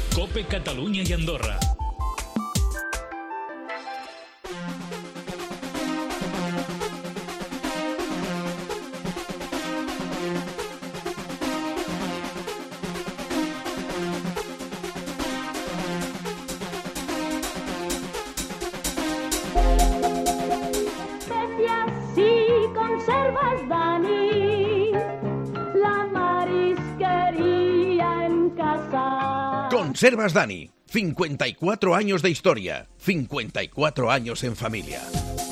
COPE Catalunya i Andorra. Conservas, Dani, la marisquería en casa. Conservas Dani, 54 años de historia, 54 años en familia.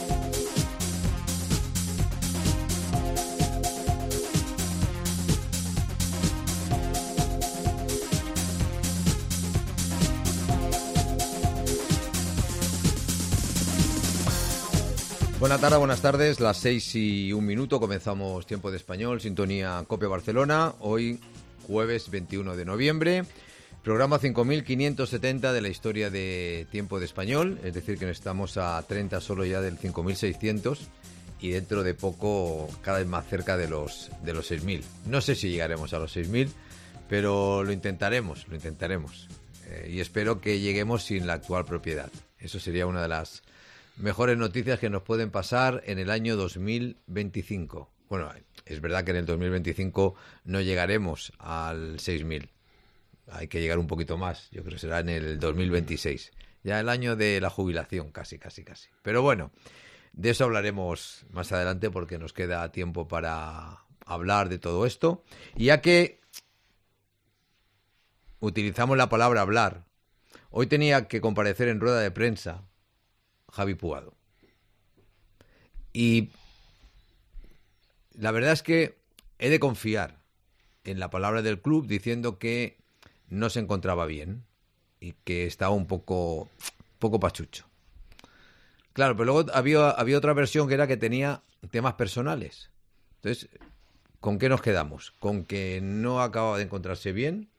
Buenas tardes, buenas tardes, las 6:01, comenzamos Tiempo de Español, sintonía COPE Barcelona, hoy jueves 21 de noviembre, programa 5570 de la historia de Tiempo de Español, es decir que nos estamos a 30 solo ya del 5600 y dentro de poco cada vez más cerca de los 6000. No sé si llegaremos a los 6000, pero lo intentaremos, y espero que lleguemos sin la actual propiedad. Eso sería una de las mejores noticias que nos pueden pasar en el año 2025. Bueno, es verdad que en el 2025 no llegaremos al 6.000. Hay que llegar un poquito más. Yo creo que será en el 2026. Ya el año de la jubilación, casi. Pero bueno, de eso hablaremos más adelante porque nos queda tiempo para hablar de todo esto. Y ya que utilizamos la palabra hablar, hoy tenía que comparecer en rueda de prensa Javi Puado. Y la verdad es que he de confiar en la palabra del club diciendo que no se encontraba bien y que estaba un poco pachucho. Claro, pero luego había otra versión que era que tenía temas personales. Entonces, ¿con qué nos quedamos? ¿Con que no acababa de encontrarse bien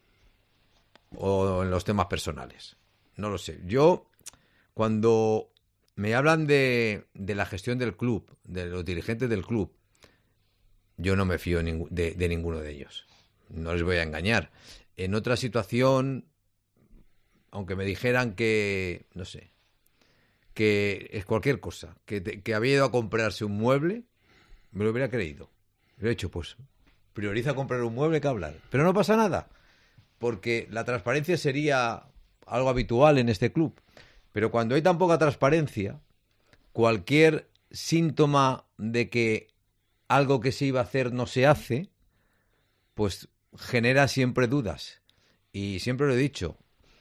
o en los temas personales? No lo sé. Yo, cuando me hablan de la gestión del club, de los dirigentes del club, yo no me fío de ninguno de ellos. No les voy a engañar. En otra situación, aunque me dijeran que, no sé, que es cualquier cosa, que había ido a comprarse un mueble, me lo hubiera creído. Lo he hecho, pues, prioriza comprar un mueble que hablar. Pero no pasa nada, porque la transparencia sería algo habitual en este club. Pero cuando hay tan poca transparencia, cualquier síntoma de que algo que se iba a hacer no se hace, pues genera siempre dudas. Y siempre lo he dicho,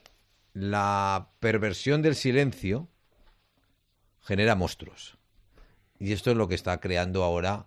la perversión del silencio genera monstruos. Y esto es lo que está creando ahora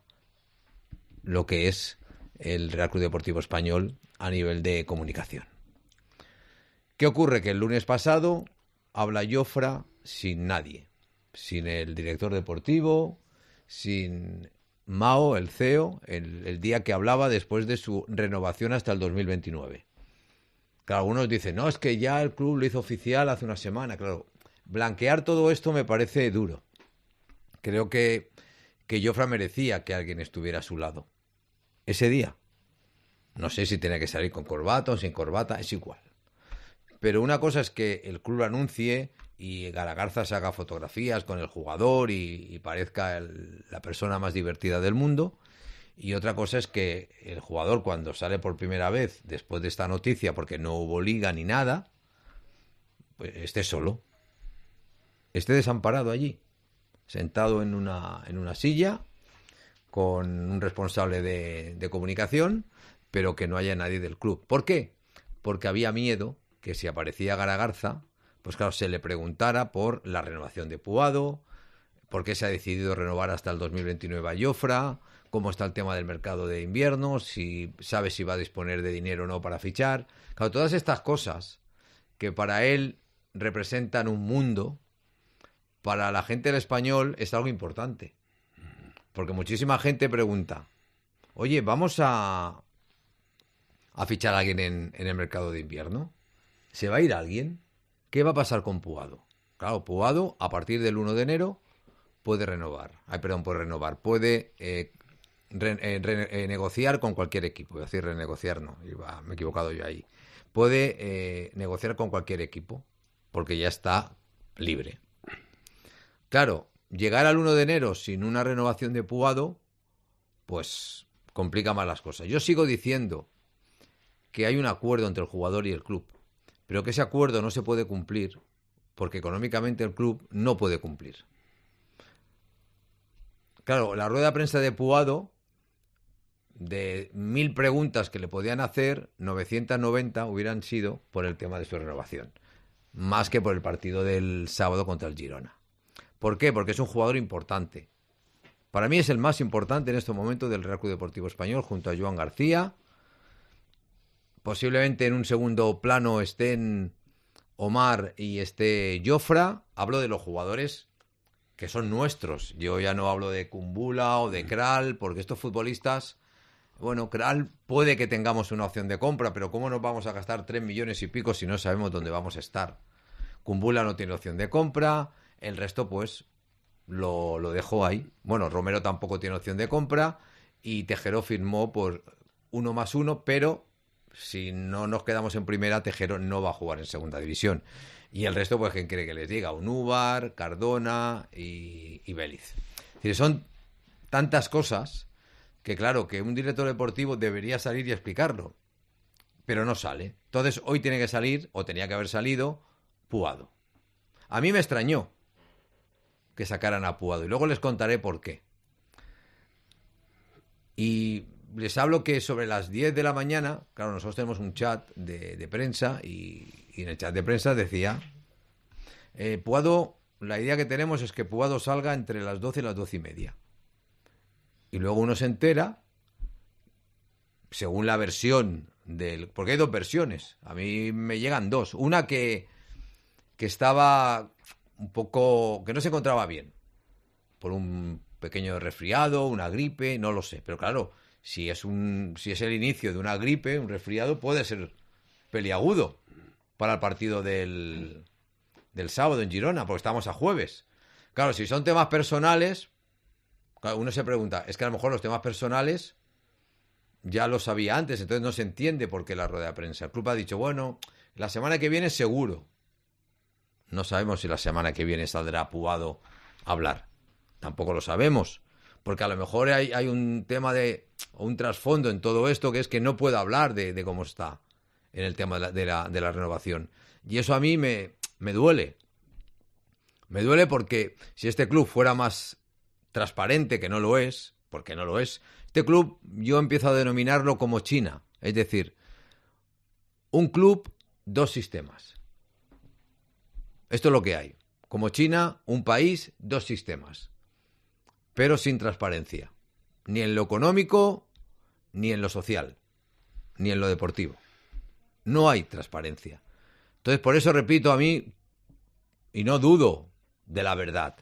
lo que es el Real Club Deportivo Español a nivel de comunicación. ¿Qué ocurre? Que el lunes pasado habla Jofra sin nadie, sin el director deportivo, sin Mao, el CEO, el día que hablaba después de su renovación hasta el 2029. Claro, algunos dicen, no, es que ya el club lo hizo oficial hace una semana. Claro, blanquear todo esto me parece duro. Creo que Jofra merecía que alguien estuviera a su lado ese día. No sé si tenía que salir con corbata o sin corbata, es igual. Pero una cosa es que el club lo anuncie y Garagarza se haga fotografías con el jugador y parezca la persona más divertida del mundo. Y otra cosa es que el jugador, cuando sale por primera vez después de esta noticia, porque no hubo liga ni nada, pues esté solo. Esté desamparado allí, sentado en una silla con un responsable de comunicación, pero que no haya nadie del club. ¿Por qué? Porque había miedo que si aparecía Garagarza, pues claro, se le preguntara por la renovación de Puado, por qué se ha decidido renovar hasta el 2029 a Jofra, cómo está el tema del mercado de invierno, si sabe si va a disponer de dinero o no para fichar. Claro, todas estas cosas que para él representan un mundo, para la gente del Español es algo importante. Porque muchísima gente pregunta, oye, ¿vamos a fichar a alguien en el mercado de invierno? ¿Se va a ir alguien? ¿Qué va a pasar con Puado? Claro, Puado, a partir del 1 de enero, puede renovar. Puede negociar con cualquier equipo. Es decir, renegociar no, me he equivocado yo ahí. puede negociar con cualquier equipo, porque ya está libre. Claro, llegar al 1 de enero sin una renovación de Puado, pues complica más las cosas. Yo sigo diciendo que hay un acuerdo entre el jugador y el club, pero que ese acuerdo no se puede cumplir porque económicamente el club no puede cumplir. Claro, la rueda de prensa de Puado, de 1000 preguntas que le podían hacer, 990 hubieran sido por el tema de su renovación, más que por el partido del sábado contra el Girona. ¿Por qué? Porque es un jugador importante. Para mí es el más importante en este momento del Real Club Deportivo Español, junto a Joan García. Posiblemente en un segundo plano estén Omar y esté Jofra. Hablo de los jugadores que son nuestros. Yo ya no hablo de Kumbula o de Kral, porque estos futbolistas, bueno, Kral puede que tengamos una opción de compra, pero ¿cómo nos vamos a gastar 3 millones y pico si no sabemos dónde vamos a estar? Kumbula no tiene opción de compra, el resto pues lo dejó ahí. Bueno, Romero tampoco tiene opción de compra y Tejero firmó por 1+1, pero si no nos quedamos en primera, Tejero no va a jugar en segunda división. Y el resto, pues, ¿quién quiere que les diga? Unúbar, Cardona y Vélez. Es decir, son tantas cosas que, claro, que un director deportivo debería salir y explicarlo, pero no sale. Entonces, hoy tiene que salir, o tenía que haber salido, Puado. A mí me extrañó que sacaran a Puado, y luego les contaré por qué. Y les hablo que sobre las 10 de la mañana, claro, nosotros tenemos un chat de prensa y en el chat de prensa decía, Puado, la idea que tenemos es que Puado salga entre las 12 y las 12:30. Y luego uno se entera, según la versión porque hay dos versiones, a mí me llegan dos. Una que estaba un poco, que no se encontraba bien, por un pequeño resfriado, una gripe, no lo sé, pero claro, si es el inicio de una gripe, un resfriado, puede ser peliagudo para el partido del sábado en Girona, porque estamos a jueves. Claro, si son temas personales, claro, uno se pregunta, es que a lo mejor los temas personales ya lo sabía antes, entonces no se entiende por qué la rueda de prensa. El club ha dicho, bueno, la semana que viene seguro. No sabemos si la semana que viene saldrá Puado a hablar. Tampoco lo sabemos. Porque a lo mejor hay un tema o un trasfondo en todo esto, que es que no puedo hablar de cómo está en el tema de la renovación. Y eso a mí me duele. Me duele porque si este club fuera más transparente, que no lo es, porque no lo es, este club yo empiezo a denominarlo como China. Es decir, un club, dos sistemas. Esto es lo que hay. Como China, un país, dos sistemas. Pero sin transparencia. Ni en lo económico, ni en lo social, ni en lo deportivo. No hay transparencia. Entonces, por eso repito, a mí, y no dudo de la verdad,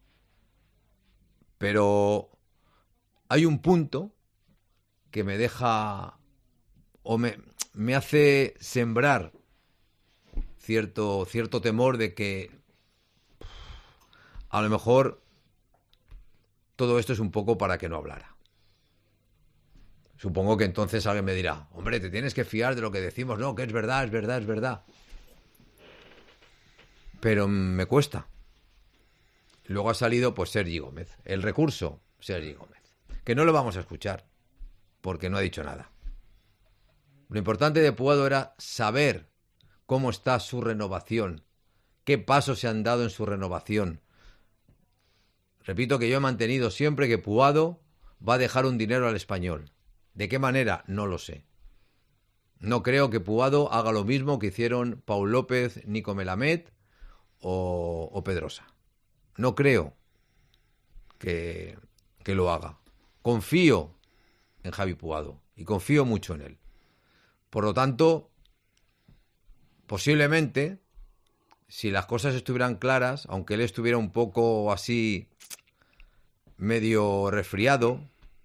pero hay un punto que me deja, o me hace sembrar cierto temor de que a lo mejor todo esto es un poco para que no hablara. Supongo que entonces alguien me dirá, hombre, te tienes que fiar de lo que decimos. No, que es verdad, es verdad, es verdad. Pero me cuesta. Luego ha salido, pues, Sergi Gómez. El recurso, Sergi Gómez. Que no lo vamos a escuchar, porque no ha dicho nada. Lo importante de Puado era saber cómo está su renovación, qué pasos se han dado en su renovación. Repito que yo he mantenido siempre que Puado va a dejar un dinero al Español. ¿De qué manera? No lo sé. No creo que Puado haga lo mismo que hicieron Paul López, Nico Melamed o Pedrosa. No creo que lo haga. Confío en Javi Puado y confío mucho en él. Por lo tanto, posiblemente, si las cosas estuvieran claras, aunque él estuviera un poco así, medio resfriado,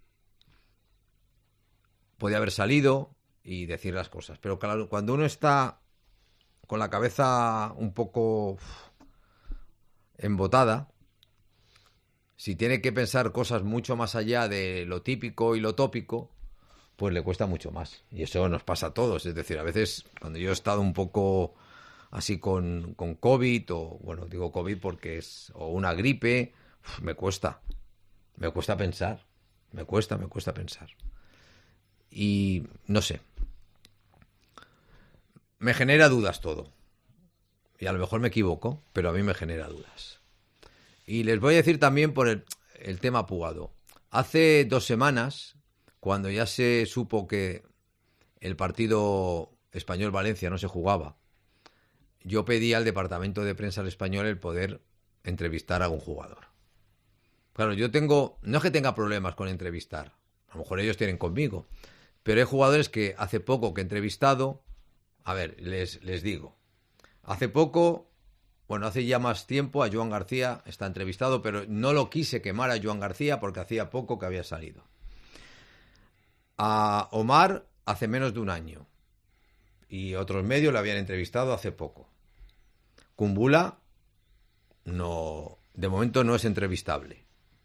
podía haber salido y decir las cosas. Pero claro, cuando uno está con la cabeza un poco embotada, si tiene que pensar cosas mucho más allá de lo típico y lo tópico, pues le cuesta mucho más. Y eso nos pasa a todos. Es decir, a veces cuando yo he estado un poco así con COVID, o bueno, digo COVID porque o una gripe, me cuesta pensar. Me cuesta pensar. Y no sé. Me genera dudas todo. Y a lo mejor me equivoco, pero a mí me genera dudas. Y les voy a decir también por el tema Puado. Hace 2 semanas, cuando ya se supo que el partido Español-Valencia no se jugaba, yo pedí al departamento de prensa del Español el poder entrevistar a un jugador. Claro, no es que tenga problemas con entrevistar, a lo mejor ellos tienen conmigo, pero hay jugadores que hace poco que he entrevistado, a ver, les digo, hace ya más tiempo a Joan García está entrevistado, pero no lo quise quemar a Joan García porque hacía poco que había salido. A Omar hace menos de un año y otros medios lo habían entrevistado hace poco. Kumbula no, de momento no es entrevistable.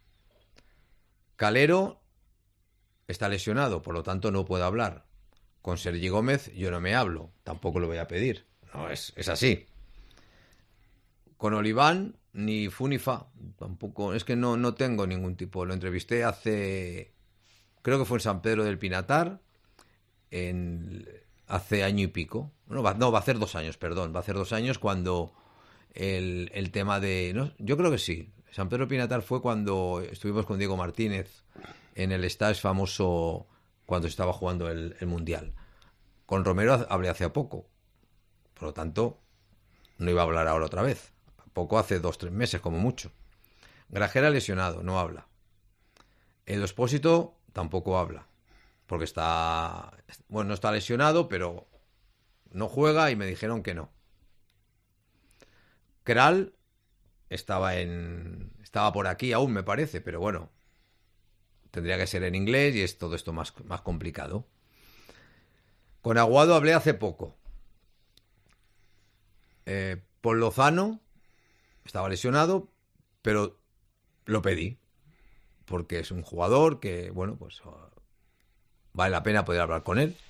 Calero está lesionado, por lo tanto no puede hablar. Con Sergi Gómez yo no me hablo, tampoco lo voy a pedir. No, es así. Con Oliván, ni fu ni fa. Tampoco, es que no tengo ningún tipo. Lo entrevisté creo que fue en San Pedro del Pinatar, hace año y pico. Va a hacer 2 años, perdón. Va a hacer 2 años cuando el tema de... No, yo creo que sí. San Pedro del Pinatar fue cuando estuvimos con Diego Martínez en el Stage famoso cuando estaba jugando el Mundial. Con Romero hablé hace poco. Por lo tanto, no iba a hablar ahora otra vez. Poco, hace 2-3 meses como mucho. Grajera lesionado, no habla. Edu Expósito tampoco habla. Porque no está lesionado, pero no juega y me dijeron que no. Kral estaba por aquí aún, me parece, pero bueno, tendría que ser en inglés y es todo esto más complicado. Con Aguado hablé hace poco. Paul Lozano estaba lesionado, pero lo pedí porque es un jugador que, bueno, pues vale la pena poder hablar con él,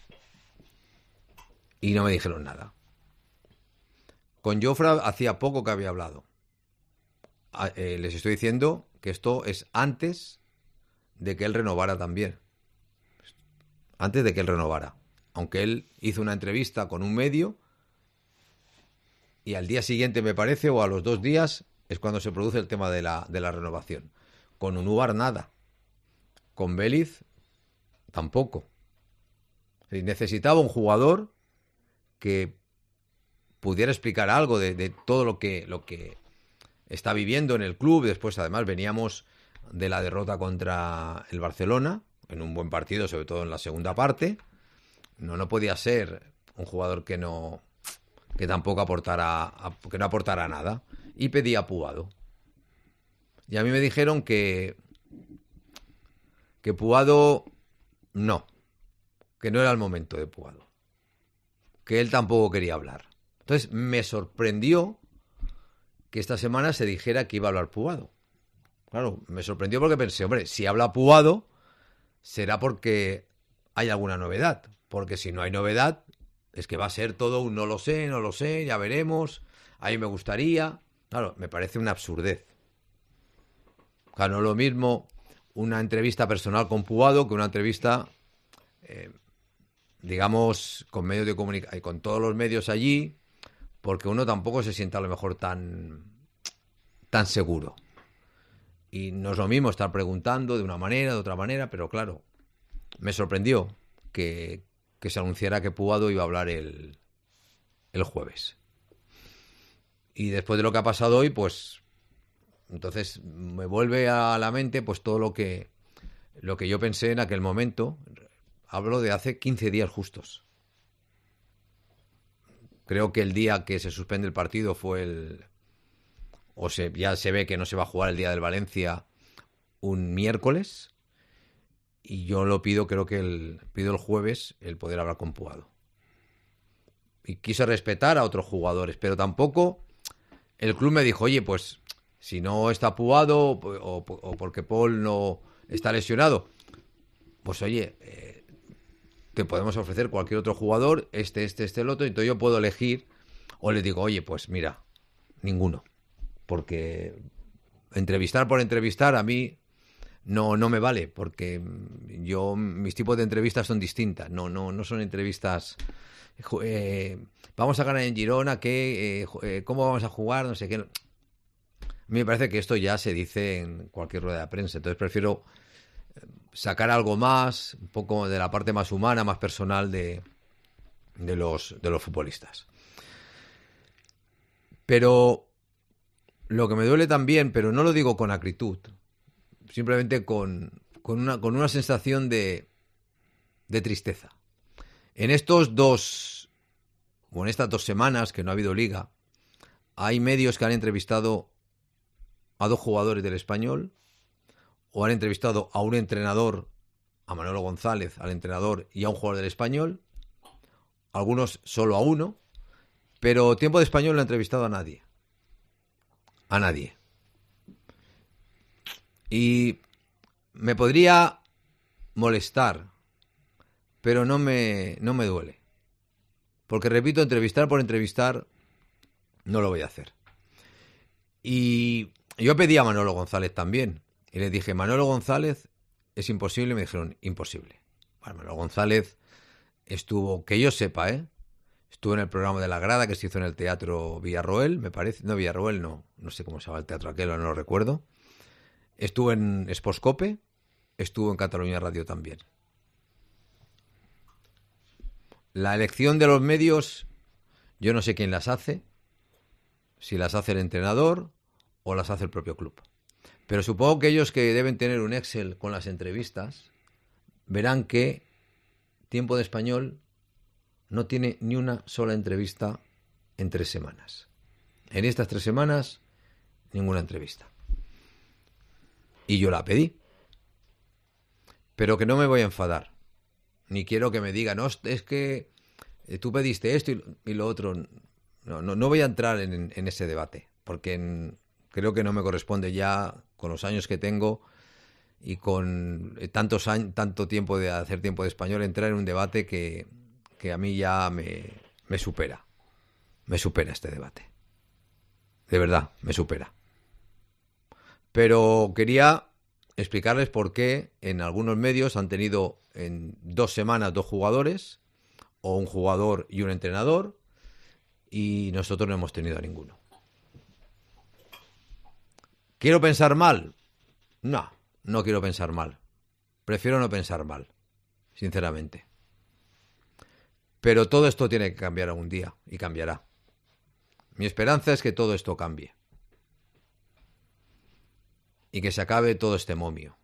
y no me dijeron nada. Con Jofre hacía poco que había hablado. Les estoy diciendo que esto es antes de que él renovara también. Antes de que él renovara. Aunque él hizo una entrevista con un medio y al día siguiente, me parece, o a los 2 días, es cuando se produce el tema de la renovación. Con Unúbar nada. Con Vélez tampoco. Necesitaba un jugador que pudiera explicar algo de todo lo que está viviendo en el club. Después, además, veníamos de la derrota contra el Barcelona, en un buen partido, sobre todo en la segunda parte. No podía ser un jugador que tampoco que no aportara nada. Y pedía a Puado. Y a mí me dijeron que Puado que no era el momento de Puado, que él tampoco quería hablar. Entonces me sorprendió que esta semana se dijera que iba a hablar Puado. Claro, me sorprendió porque pensé, hombre, si habla Puado será porque hay alguna novedad, porque si no hay novedad es que va a ser todo un no lo sé, ya veremos, a mí me gustaría. Claro, me parece una absurdez. Claro, no es lo mismo una entrevista personal con Puado que una entrevista, digamos, con medios de comunicación, con todos los medios allí, porque uno tampoco se siente a lo mejor tan seguro. Y no es lo mismo estar preguntando de una manera, de otra manera, pero claro, me sorprendió que se anunciara que Puado iba a hablar el jueves. Y después de lo que ha pasado hoy, pues entonces me vuelve a la mente pues todo lo que yo pensé en aquel momento. Hablo de hace 15 días justos. Creo que el día que se suspende el partido fue ya se ve que no se va a jugar el día del Valencia, un miércoles, y yo lo pido, creo que pido el jueves el poder hablar con Puado. Y quise respetar a otros jugadores, pero tampoco el club me dijo, oye, pues si no está Puado o porque Paul no está lesionado, pues oye, te podemos ofrecer cualquier otro jugador, este, el otro, entonces yo puedo elegir, o les digo, oye, pues mira, ninguno, porque entrevistar por entrevistar a mí no me vale, porque mis tipos de entrevistas son distintas, no son entrevistas, vamos a ganar en Girona, ¿cómo vamos a jugar? No sé qué. A mí me parece que esto ya se dice en cualquier rueda de prensa, entonces prefiero sacar algo más, un poco de la parte más humana, más personal de los futbolistas. Pero lo que me duele también, pero no lo digo con acritud, simplemente con una sensación de tristeza. En estas 2 semanas que no ha habido liga, hay medios que han entrevistado a 2 jugadores del Español, o han entrevistado a un entrenador, a Manolo González, al entrenador, y a un jugador del Español, algunos solo a uno, pero Tiempo de Español no ha entrevistado a nadie. A nadie. Y me podría molestar, pero no me duele. Porque, repito, entrevistar por entrevistar no lo voy a hacer. Y yo pedí a Manolo González también. Y les dije, Manolo González, es imposible. Me dijeron, imposible. Bueno, Manolo González estuvo, que yo sepa, estuvo en el programa de La Grada que se hizo en el Teatro Villarroel, me parece. No, Villarroel no sé cómo se llama el teatro aquel, no lo recuerdo. Estuvo en Sportscope, estuvo en Cataluña Radio también. La elección de los medios, yo no sé quién las hace, si las hace el entrenador o las hace el propio club. Pero supongo que ellos, que deben tener un Excel con las entrevistas, verán que Tiempo de Español no tiene ni una sola entrevista en 3 semanas. En estas 3 semanas, ninguna entrevista. Y yo la pedí. Pero que no me voy a enfadar. Ni quiero que me digan, no, es que tú pediste esto y lo otro. No voy a entrar en ese debate, porque creo que no me corresponde ya, con los años que tengo y con tanto tiempo de hacer Tiempo de Español, entrar en un debate que a mí ya me supera. Me supera este debate. De verdad, me supera. Pero quería explicarles por qué en algunos medios han tenido en 2 semanas 2 jugadores, o un jugador y un entrenador, y nosotros no hemos tenido a ninguno. ¿Quiero pensar mal? No quiero pensar mal. Prefiero no pensar mal, sinceramente. Pero todo esto tiene que cambiar algún día, y cambiará. Mi esperanza es que todo esto cambie. Y que se acabe todo este momio.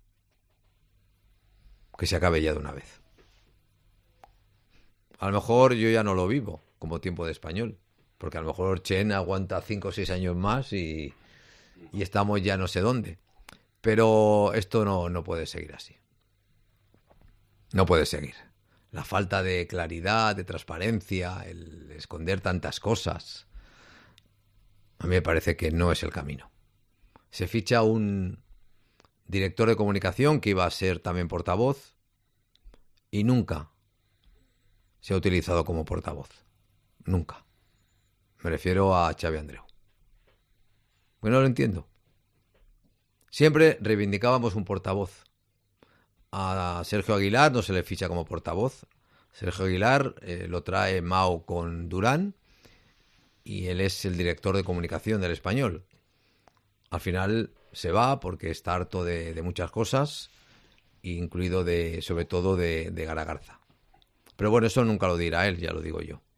Que se acabe ya de una vez. A lo mejor yo ya no lo vivo como Tiempo de Español. Porque a lo mejor Chen aguanta 5 o 6 años más y estamos ya no sé dónde. Pero esto no puede seguir así. No puede seguir. La falta de claridad, de transparencia, el esconder tantas cosas, a mí me parece que no es el camino. Se ficha un director de comunicación que iba a ser también portavoz y nunca se ha utilizado como portavoz. Nunca. Me refiero a Xavi Andreu. Bueno, no lo entiendo. Siempre reivindicábamos un portavoz. A Sergio Aguilar no se le ficha como portavoz. Sergio Aguilar lo trae Mao con Durán y él es el director de comunicación del Español. Al final se va porque está harto de muchas cosas, incluido sobre todo de Garagarza. Pero bueno, eso nunca lo dirá él, ya lo digo yo.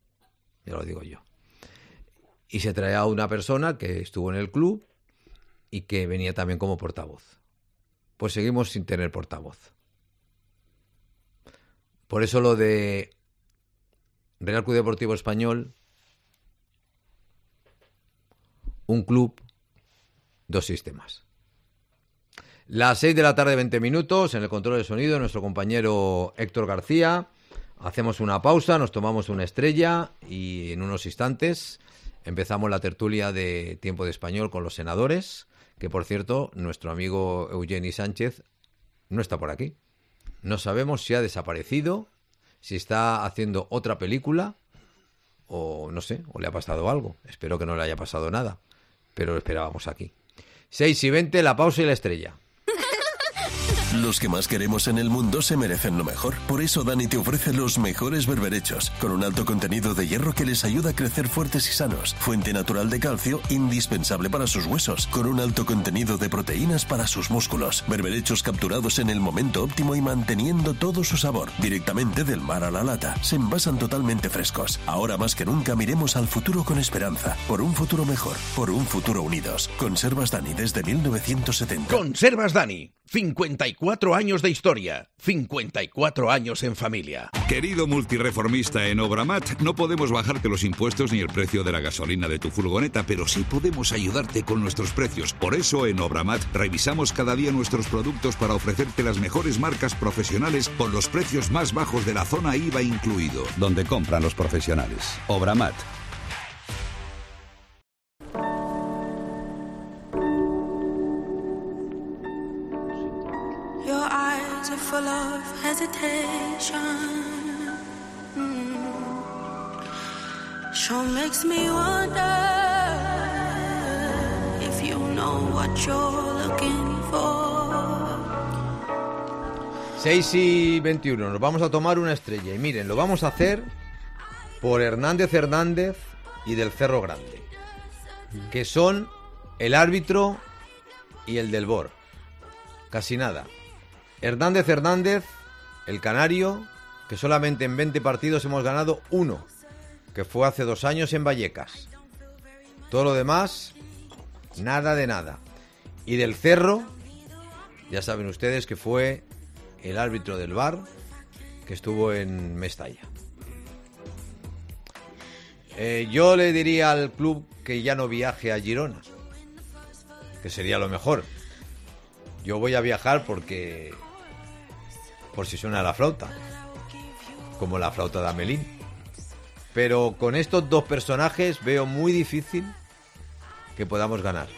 Y se trae a una persona que estuvo en el club y que venía también como portavoz. Pues seguimos sin tener portavoz. Por eso lo de Real Club Deportivo Español, un club, 2 sistemas. Las 6 de la tarde, 20 minutos, en el control de sonido, nuestro compañero Héctor García. Hacemos una pausa, nos tomamos una estrella y en unos instantes empezamos la tertulia de Tiempo de Español con los senadores, que por cierto, nuestro amigo Eugeni Sánchez no está por aquí. No sabemos si ha desaparecido, si está haciendo otra película o no sé, o le ha pasado algo. Espero que no le haya pasado nada, pero lo esperábamos aquí. 6:20, la pausa y la estrella. Los que más queremos en el mundo se merecen lo mejor. Por eso Dani te ofrece los mejores berberechos, con un alto contenido de hierro que les ayuda a crecer fuertes y sanos. Fuente natural de calcio, indispensable para sus huesos, con un alto contenido de proteínas para sus músculos. Berberechos capturados en el momento óptimo y manteniendo todo su sabor, directamente del mar a la lata. Se envasan totalmente frescos. Ahora más que nunca miremos al futuro con esperanza. Por un futuro mejor, por un futuro unidos. Conservas Dani desde 1970. Conservas Dani. 54 años de historia, 54 años en familia. Querido multireformista en Obramat, no podemos bajarte los impuestos ni el precio de la gasolina de tu furgoneta, pero sí podemos ayudarte con nuestros precios. Por eso en Obramat revisamos cada día nuestros productos para ofrecerte las mejores marcas profesionales con los precios más bajos de la zona IVA incluido. Donde compran los profesionales. Obramat. Full of hesitation. Sure makes me wonder if you know what you're looking for. 6:21, nos vamos a tomar una estrella. Y miren, lo vamos a hacer por Hernández y del Cerro Grande, que son el árbitro y el del VOR. Casi nada. Hernández, el canario, que solamente en 20 partidos hemos ganado 1, que fue hace 2 años en Vallecas. Todo lo demás, nada de nada. Y del Cerro, ya saben ustedes que fue el árbitro del VAR, que estuvo en Mestalla. Yo le diría al club que ya no viaje a Girona, que sería lo mejor. Yo voy a viajar porque... por si suena la flauta, como la flauta de Amelín. Pero con estos dos personajes veo muy difícil que podamos ganar.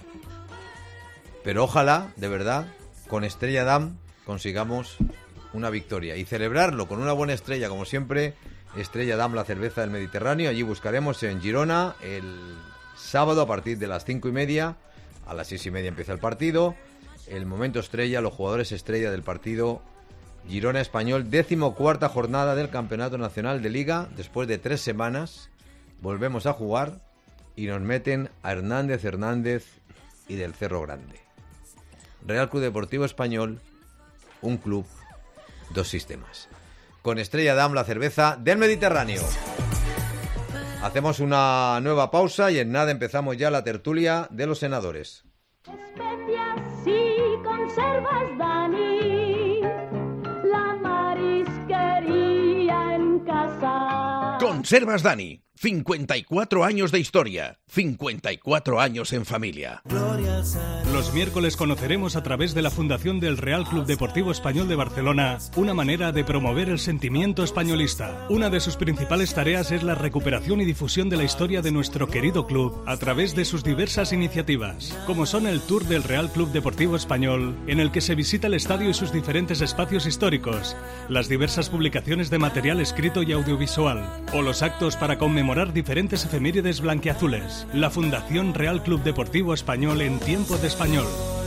Pero ojalá, de verdad, con Estrella Damm consigamos una victoria y celebrarlo con una buena estrella, como siempre. Estrella Damm, la cerveza del Mediterráneo. Allí buscaremos en Girona el sábado a partir de las 5:30. A las 6:30 empieza el partido. El momento estrella, los jugadores estrella del partido. Girona Español, 14ª jornada del Campeonato Nacional de Liga. Después de 3 semanas volvemos a jugar y nos meten a Hernández y del Cerro Grande. Real Club Deportivo Español, un club, 2 sistemas. Con Estrella Damm, la cerveza del Mediterráneo. Hacemos una nueva pausa y en nada empezamos ya la tertulia de los senadores. Especias y conservas Dani, la marisquería en casa. Conservas Dani. 54 años de historia, 54 años en familia. Los miércoles conoceremos a través de la Fundación del Real Club Deportivo Español de Barcelona una manera de promover el sentimiento españolista. Una de sus principales tareas es la recuperación y difusión de la historia de nuestro querido club a través de sus diversas iniciativas, como son el Tour del Real Club Deportivo Español, en el que se visita el estadio y sus diferentes espacios históricos, las diversas publicaciones de material escrito y audiovisual, o los actos para conmemorar diferentes efemérides blanquiazules. La Fundación Real Club Deportivo Español en tiempo de español.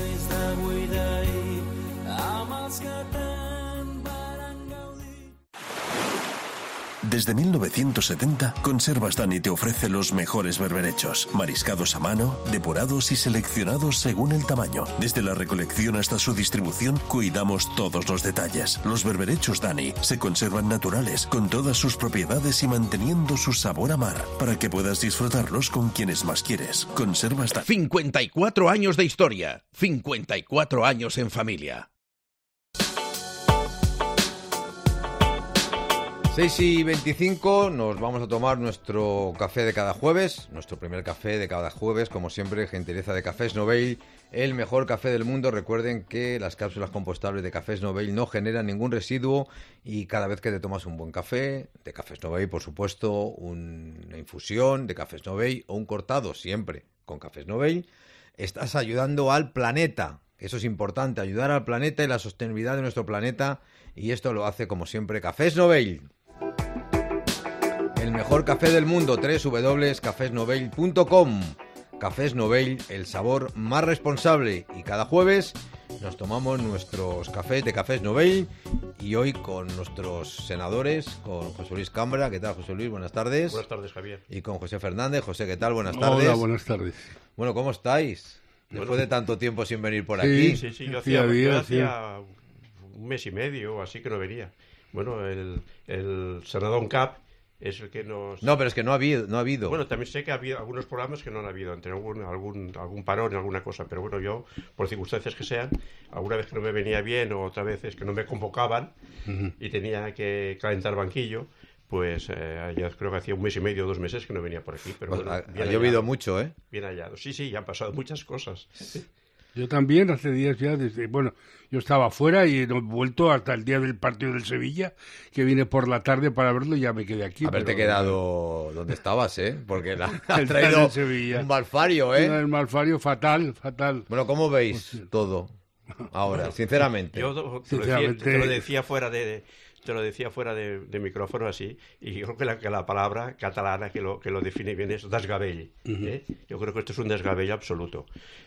Desde 1970, Conservas Dani te ofrece los mejores berberechos, mariscados a mano, depurados y seleccionados según el tamaño. Desde la recolección hasta su distribución, cuidamos todos los detalles. Los berberechos Dani se conservan naturales, con todas sus propiedades y manteniendo su sabor a mar, para que puedas disfrutarlos con quienes más quieres. Conservas Dani. 54 años de historia, 54 años en familia. 6:25, nos vamos a tomar nuestro café de cada jueves, nuestro primer café de cada jueves, como siempre, gentileza de Cafés Novell, el mejor café del mundo. Recuerden que las cápsulas compostables de Cafés Novell no generan ningún residuo y cada vez que te tomas un buen café, de Cafés Novell, por supuesto, una infusión de Cafés Novell o un cortado, siempre con Cafés Novell, estás ayudando al planeta, Eso es importante, ayudar al planeta y la sostenibilidad de nuestro planeta, y esto lo hace, como siempre, Cafés Novell. El mejor café del mundo, www.cafesnovell.com. Cafés Novell, el sabor más responsable. Y cada jueves nos tomamos nuestros cafés de Cafés Novell, y hoy con nuestros senadores, con José Luis Cambra. ¿Qué tal, José Luis? Buenas tardes. Buenas tardes, Javier. Y con José Fernández. José, ¿qué tal? Buenas tardes. Hola, buenas tardes. Bueno, ¿cómo estáis? Después de tanto tiempo sin venir por Sí. aquí. Sí, yo hacía un mes y medio o así que no venía. Bueno, el Senadón Cup es el que nos... No, pero es que no ha habido. Bueno, también sé que ha habido algunos programas que no han habido, entre algún parón, alguna cosa, pero bueno, yo, por circunstancias que sean, alguna vez que no me venía bien o otra vez es que no me convocaban y tenía que calentar banquillo, pues ya creo que hacía un mes y medio o 2 meses que no venía por aquí. Pero Pues bueno, ha llovido mucho, ¿eh? Bien hallado. Sí, ya han pasado muchas cosas. Yo también, hace días ya, yo estaba fuera y no he vuelto hasta el día del partido del Sevilla, que vine por la tarde para verlo y ya me quedé aquí. Haberte quedado donde estabas, ¿eh? Porque ha El traído del Sevilla. un malfario, ¿eh? El malfario fatal. Bueno, ¿cómo veis todo ahora, sinceramente? Yo Sinceramente, te lo decía fuera de micrófono así, y yo creo que la palabra catalana que lo define bien es desgavell. Yo creo que esto es un desgavell absoluto.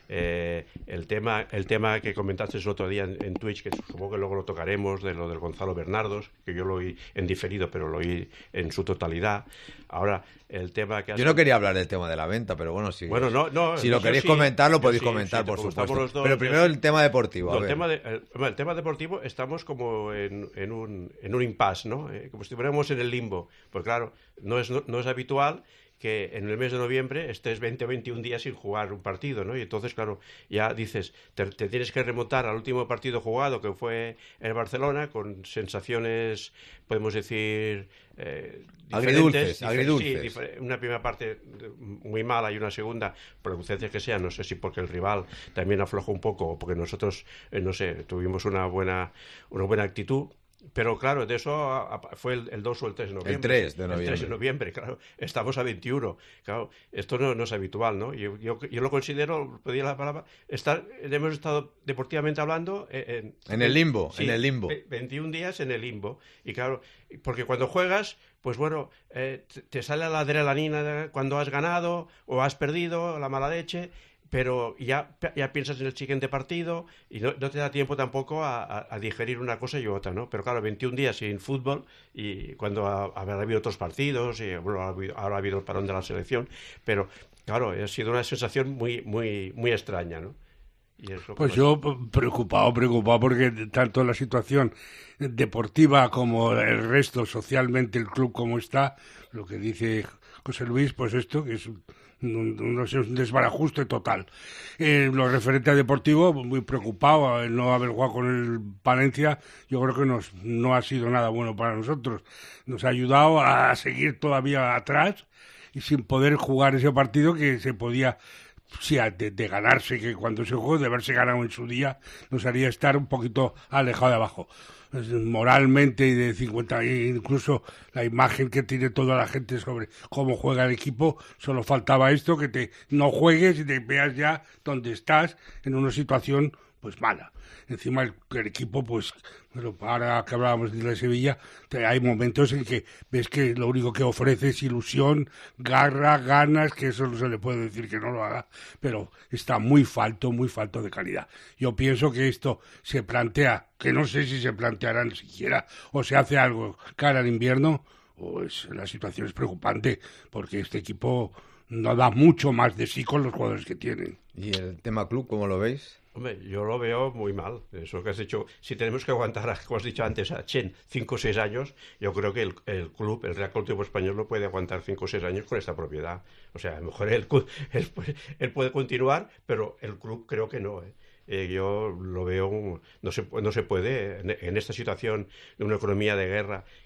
El tema que comentaste el otro día en Twitch, que supongo que luego lo tocaremos, de lo del Gonzalo Bernardos, que yo lo oí en diferido, pero lo oí en su totalidad. Ahora, el tema que... Yo no quería hablar del tema de la venta, pero bueno, si lo queréis sí, comentar, lo podéis sí, comentar, sí, por como supuesto. estamos los dos, pero primero el tema deportivo. No, a ver. el tema deportivo estamos como en un impasse, ¿no? Como si estuviéramos en el limbo. Pues claro, no es habitual que en el mes de noviembre estés 20 o 21 días sin jugar un partido, ¿no? Y entonces, claro, ya dices, te tienes que remontar al último partido jugado, que fue en Barcelona, con sensaciones, podemos decir, agridulces. Sí, una primera parte muy mala y una segunda, por circunstancias que sean, no sé si porque el rival también aflojó un poco o porque nosotros, no sé, tuvimos una buena actitud. Pero claro, de eso fue el 2 o el 3 de noviembre. El 3 de noviembre. El 3 de noviembre, claro. Estamos a 21. Claro, esto no es habitual, ¿no? Yo lo considero, pedí la palabra, hemos estado deportivamente hablando... en el limbo, sí, en el limbo. 21 días en el limbo. Y claro, porque cuando juegas, pues bueno, te sale la adrenalina cuando has ganado o has perdido, la mala leche... pero ya piensas en el siguiente partido y no te da tiempo tampoco a digerir una cosa y otra, ¿no? Pero claro, 21 días sin fútbol y cuando habrá habido otros partidos y bueno, ahora ha habido el parón de la selección, pero claro, ha sido una sensación muy, muy, muy extraña, ¿no? Y eso, pues yo preocupado porque tanto la situación deportiva como el resto, socialmente, el club como está, lo que dice José Luis, pues esto que es un desbarajuste total. Lo referente a deportivo, muy preocupado el no haber jugado con el Palencia. Yo creo que no ha sido nada bueno para nosotros. Nos ha ayudado a seguir todavía atrás y sin poder jugar ese partido que se podía, sí, de ganarse, que cuando se jugó, de haberse ganado en su día, nos haría estar un poquito alejado de abajo. Moralmente y de 50, incluso la imagen que tiene toda la gente sobre cómo juega el equipo, solo faltaba esto, que no juegues y te veas ya donde estás en una situación pues mala. Encima el equipo, pues ahora que hablábamos de la Sevilla, hay momentos en que ves que lo único que ofrece es ilusión, garra, ganas, que eso no se le puede decir que no lo haga, pero está muy falto de calidad. Yo pienso que esto se plantea, que no sé si se planteará ni siquiera, o se hace algo cara al invierno, pues la situación es preocupante, porque este equipo no da mucho más de sí con los jugadores que tienen. ¿Y el tema club, cómo lo veis? Hombre, yo lo veo muy mal. Eso que has dicho, si tenemos que aguantar, como has dicho antes, a Chen 5 o 6 años, yo creo que el club, el Real Club Español, no puede aguantar 5 o 6 años con esta propiedad. O sea, a lo mejor él puede continuar, pero el club creo que no. Yo lo veo, no se puede, en esta situación de una economía de guerra,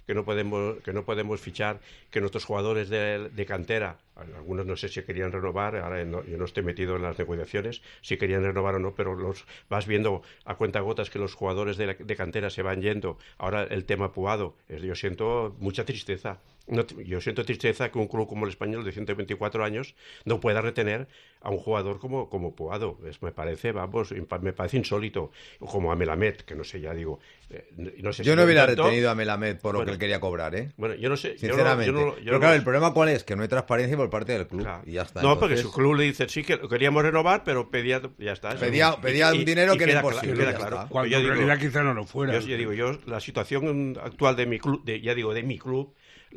que no podemos fichar, que nuestros jugadores de cantera, algunos no sé si querían renovar, ahora yo no estoy metido en las negociaciones, si querían renovar o no, pero los vas viendo a cuentagotas que los jugadores de cantera se van yendo. Ahora el tema Puado, yo siento mucha tristeza. Yo siento tristeza que un club como el Español de 124 años no pueda retener a un jugador como Puado. Me parece insólito. Como a Melamed, que no sé, ya digo. No sé yo si no hubiera tanto, retenido a Melamed por lo que él quería cobrar, ¿eh? Bueno, yo no sé. Sinceramente. Pero claro, el problema ¿cuál es? Que no hay transparencia por parte del club. Claro. Y ya está. No, Entonces, porque su club le dice sí que lo queríamos renovar, pero pedía, ya está. Pedía un dinero que era imposible. Queda claro. Cuando en realidad quizá no lo fuera. Yo la situación actual de mi club, de mi club,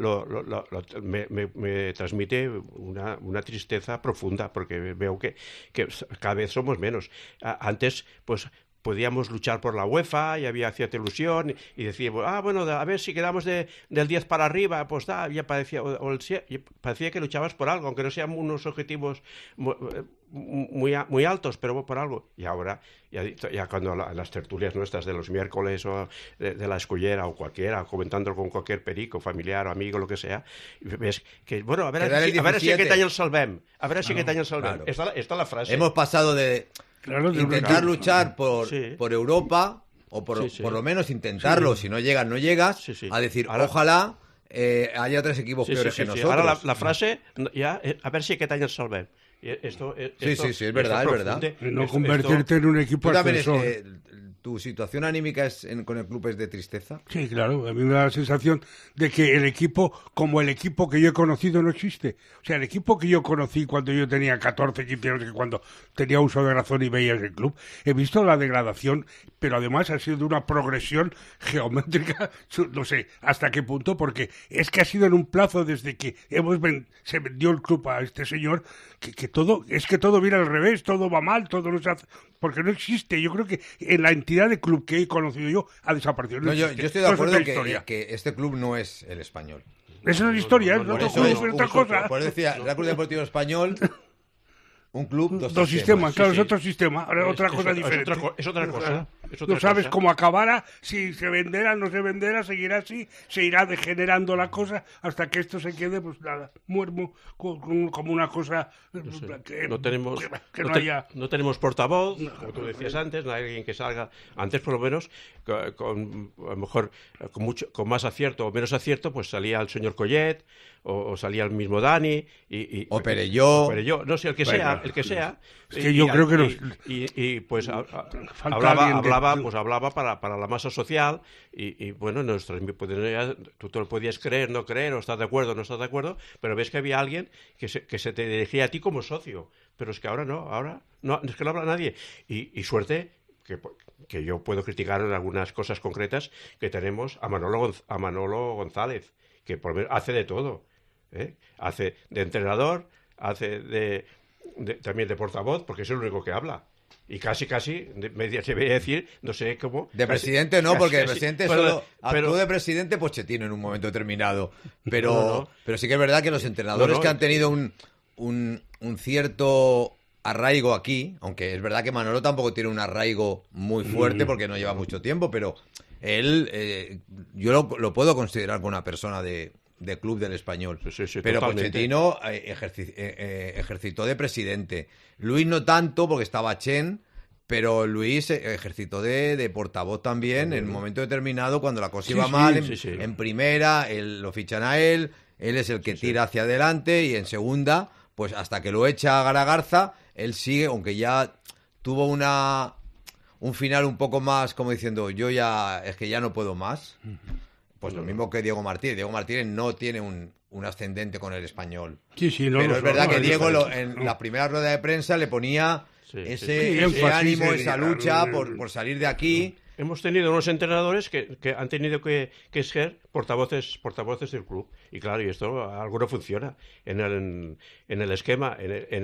me transmite una tristeza profunda, porque veo que cada vez somos menos. Antes, pues podíamos luchar por la UEFA y había cierta ilusión y decíamos, bueno, a ver si quedamos del 10 para arriba, pues ya parecía que luchabas por algo, aunque no sean unos objetivos muy altos, pero por algo. Y ahora, ya cuando las tertulias nuestras de los miércoles o de la escullera o cualquiera, comentando con cualquier perico, familiar o amigo, lo que sea, ves que, bueno, a ver si aquest any el salvem. A ver si aquest any el salvem. Claro. Esta la frase. Hemos pasado de intentar luchar por Europa, o por lo menos intentarlo, si no llegas, no llegas, a decir, ahora, ojalá haya tres equipos peores que nosotros. Ahora la frase, ya, a ver si aquest any el salvem. Esto, es verdad, es verdad. No convertirte en un equipo ascensor. ¿Tu situación anímica con el club es de tristeza? Sí, claro. A mí me da la sensación de que el equipo, como el equipo que yo he conocido, no existe. O sea, el equipo que yo conocí cuando yo tenía 14, 15 años, cuando tenía uso de razón y veía ese club, he visto la degradación, pero además ha sido una progresión geométrica, no sé hasta qué punto, porque es que ha sido en un plazo desde que se vendió el club a este señor, que todo viene al revés, todo va mal, todo no se hace, porque no existe. Yo creo que en la entidad de club que he conocido yo ha desaparecido. No, yo estoy de acuerdo que este club no es el Español. Eso es historia, es otro club, es otra cosa. Por eso decía, el Club Deportivo Español, un club, dos sistemas, claro, es otro sistema, otra cosa diferente. Es otra cosa. No sabes cómo acabará, si se venderá, no se venderá, seguirá así, se irá degenerando la cosa hasta que esto se quede, pues nada, muermo, como una cosa que no tenemos, que no haya... No tenemos portavoz, como tú decías antes, no hay alguien que salga. Antes, por lo menos, a lo mejor con más acierto o menos acierto, pues salía el señor Collet, o salía el mismo Dani, o Perelló, no sé, el que sea. Es que yo creo que pues hablaba para la masa social y bueno, tú te lo podías creer, no creer, o estás de acuerdo, no estás de acuerdo, pero ves que había alguien que se te dirigía a ti como socio, pero es que ahora no, es que no habla nadie y suerte que yo puedo criticar en algunas cosas concretas que tenemos a Manolo González, que por lo menos hace de todo, hace de entrenador, hace también de portavoz, porque es el único que habla. Y casi, se veía decir, no sé cómo... De presidente no, porque de presidente solo actuó de presidente Pochettino en un momento determinado. Pero sí que es verdad que los entrenadores que han tenido un cierto arraigo aquí, aunque es verdad que Manolo tampoco tiene un arraigo muy fuerte porque no lleva mucho tiempo, pero él, yo lo puedo considerar como una persona de club del Español. Sí, pero totalmente. Pochettino ejercitó de presidente. Luis no tanto porque estaba Chen, pero Luis ejercitó de portavoz también en un momento determinado cuando la cosa iba mal en primera, lo fichan a él es el que tira hacia adelante, y en segunda, pues hasta que lo echa a Garagarza, él sigue, aunque ya tuvo un final un poco más como diciendo, es que ya no puedo más. Pues lo mismo que Diego Martínez. Diego Martínez no tiene un ascendente con el Español. Pero es verdad que Diego en la primera rueda de prensa le ponía ese ánimo, esa lucha por salir de aquí. Hemos tenido unos entrenadores que han tenido que ser portavoces del club, y claro, y esto algo no funciona en el esquema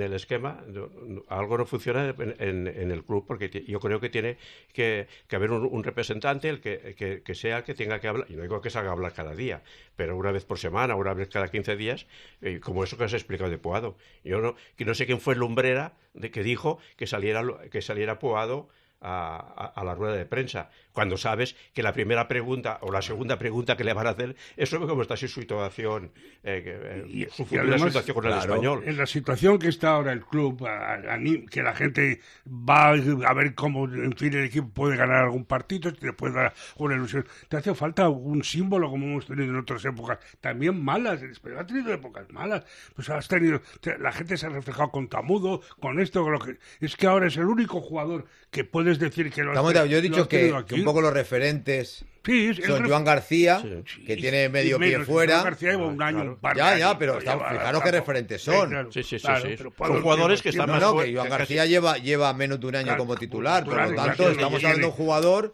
algo no funciona en el club, porque yo creo que tiene que haber un representante, el que sea el que tenga que hablar. Y no digo que salga a hablar cada día, pero una vez por semana, una vez cada 15 días, como eso que has explicado de Puado. Yo no sé quién fue el lumbrera que dijo que saliera Puado a la rueda de prensa, cuando sabes que la primera pregunta o la segunda pregunta que le van a hacer es sobre cómo está su situación, su futura además, situación con el Español. En la situación que está ahora el club, que la gente va a ver cómo, en fin, el equipo puede ganar algún partido, te puede dar una ilusión. Te hace falta un símbolo como hemos tenido en otras épocas, también malas. El Español ha tenido épocas malas. Pues la gente se ha reflejado con Tamudo, con esto, con lo que... Es que ahora es el único jugador que puedes decir que yo he dicho que un poco los referentes son Joan García, que tiene medio pie fuera. Joan García lleva un año, un par de ya, años, pero fijaros qué referentes son. Sí. Son jugadores que están más... No, que Joan García lleva menos de un año como titular, por lo tanto estamos hablando de un jugador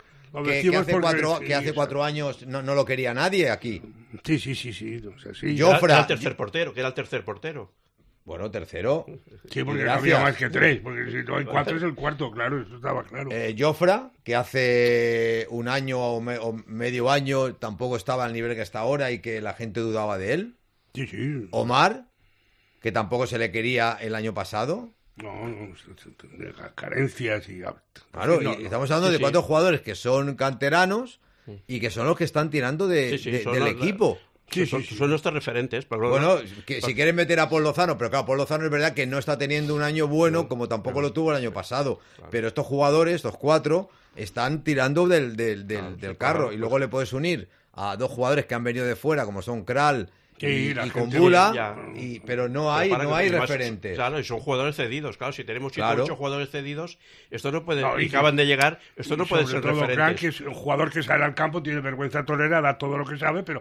que hace 4 años no lo quería nadie aquí. Sí. O sea, sí. Era el tercer portero. Bueno, tercero. Sí, porque no había más que 3, porque si no hay 4 es el cuarto, claro, eso estaba claro. Jofra, que hace un año o medio año tampoco estaba al nivel que está ahora y que la gente dudaba de él. Sí. Omar, que tampoco se le quería el año pasado. No, carencias y... Claro, y estamos hablando de 4 jugadores que son canteranos y que son los que están tirando del equipo. Son nuestros referentes. Pero bueno, si quieren meter a Paul Lozano, pero claro, Paul Lozano es verdad que no está teniendo un año bueno, como tampoco lo tuvo el año pasado. Claro. Pero estos jugadores, estos 4, están tirando del carro. Y luego le puedes unir a 2 jugadores que han venido de fuera, como son Kral y Kumbula, pero no hay referentes. Claro, y son jugadores cedidos. Claro, si tenemos 7 o 8 jugadores cedidos, esto no puede, y acaban de llegar, esto no puede ser referentes. Kral, que es un jugador que sale al campo, tiene vergüenza torera, da todo lo que sabe, pero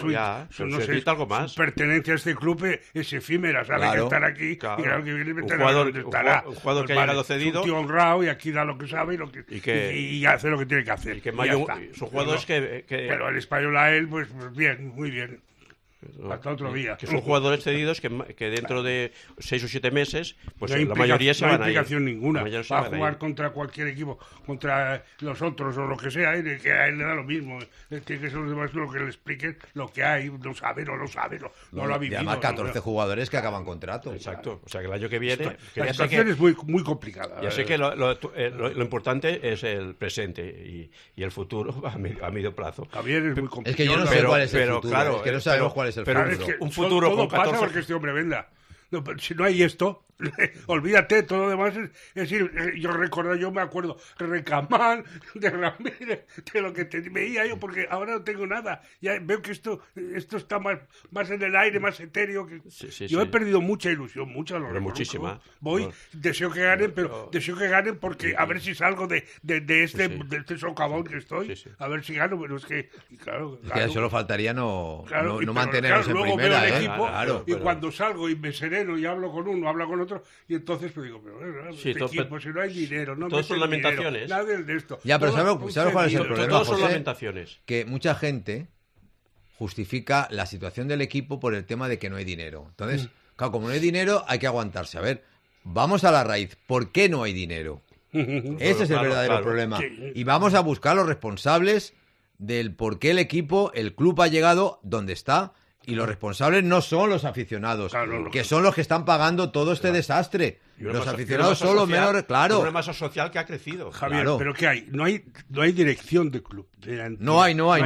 algo más. Su pertenencia a este club es efímera, sabe que estar aquí y claro que viene un jugador que ha llegado cedido, un tío honrado y aquí da lo que sabe y hace lo que tiene que hacer. Son jugadores pero el Español a él, pues bien, muy bien. Hasta otro día. Que son jugadores cedidos que dentro de 6 o 7 meses, pues la mayoría se van a ir. No hay implicación ninguna. Va a jugar contra cualquier equipo, contra los otros o lo que sea, que a él le da lo mismo. Tiene que ser los demás lo que le expliquen lo que hay, lo sabe, no lo ha vivido. Y además 14 jugadores que acaban contrato. Exacto. O sea, que el año que viene... La situación es muy complicada. Ya sé que lo importante es el presente y el futuro a medio plazo. Javier es muy complicado. Es que yo no sé cuál es el futuro. Claro, es que no sabemos cuál es el futuro. Es que un futuro todo pasa porque este hombre venda. No, si no hay esto, olvídate, todo lo demás es decir, yo me acuerdo Recamán, de Ramírez, de lo que veía yo, porque ahora no tengo nada. Ya veo que esto está más en el aire, más etéreo. Yo he perdido mucha ilusión, muchísima. Deseo que ganen, pero deseo que ganen porque a ver si salgo de este socavón que estoy, a ver si gano, pero es que, claro. Es que solo faltaría no mantenernos en primera, veo el equipo, y cuando salgo y me sereno y hablo con uno, hablo con otro, y entonces pues digo, equipo, si no hay dinero, no todos son lamentaciones. Nada de esto. Ya, pero ¿sabes cuál es el problema, todos son José? Lamentaciones. Que mucha gente justifica la situación del equipo por el tema de que no hay dinero. Entonces, claro, como no hay dinero, hay que aguantarse. A ver, vamos a la raíz. ¿Por qué no hay dinero? Ese es el verdadero problema. Sí. Y vamos a buscar los responsables del por qué el club ha llegado donde está. Y los responsables no son los aficionados, que son los que están pagando todo este desastre. Los aficionados son los menores, claro. Una masa social que ha crecido. Javier, pero ¿qué hay? No hay dirección de club. No hay. No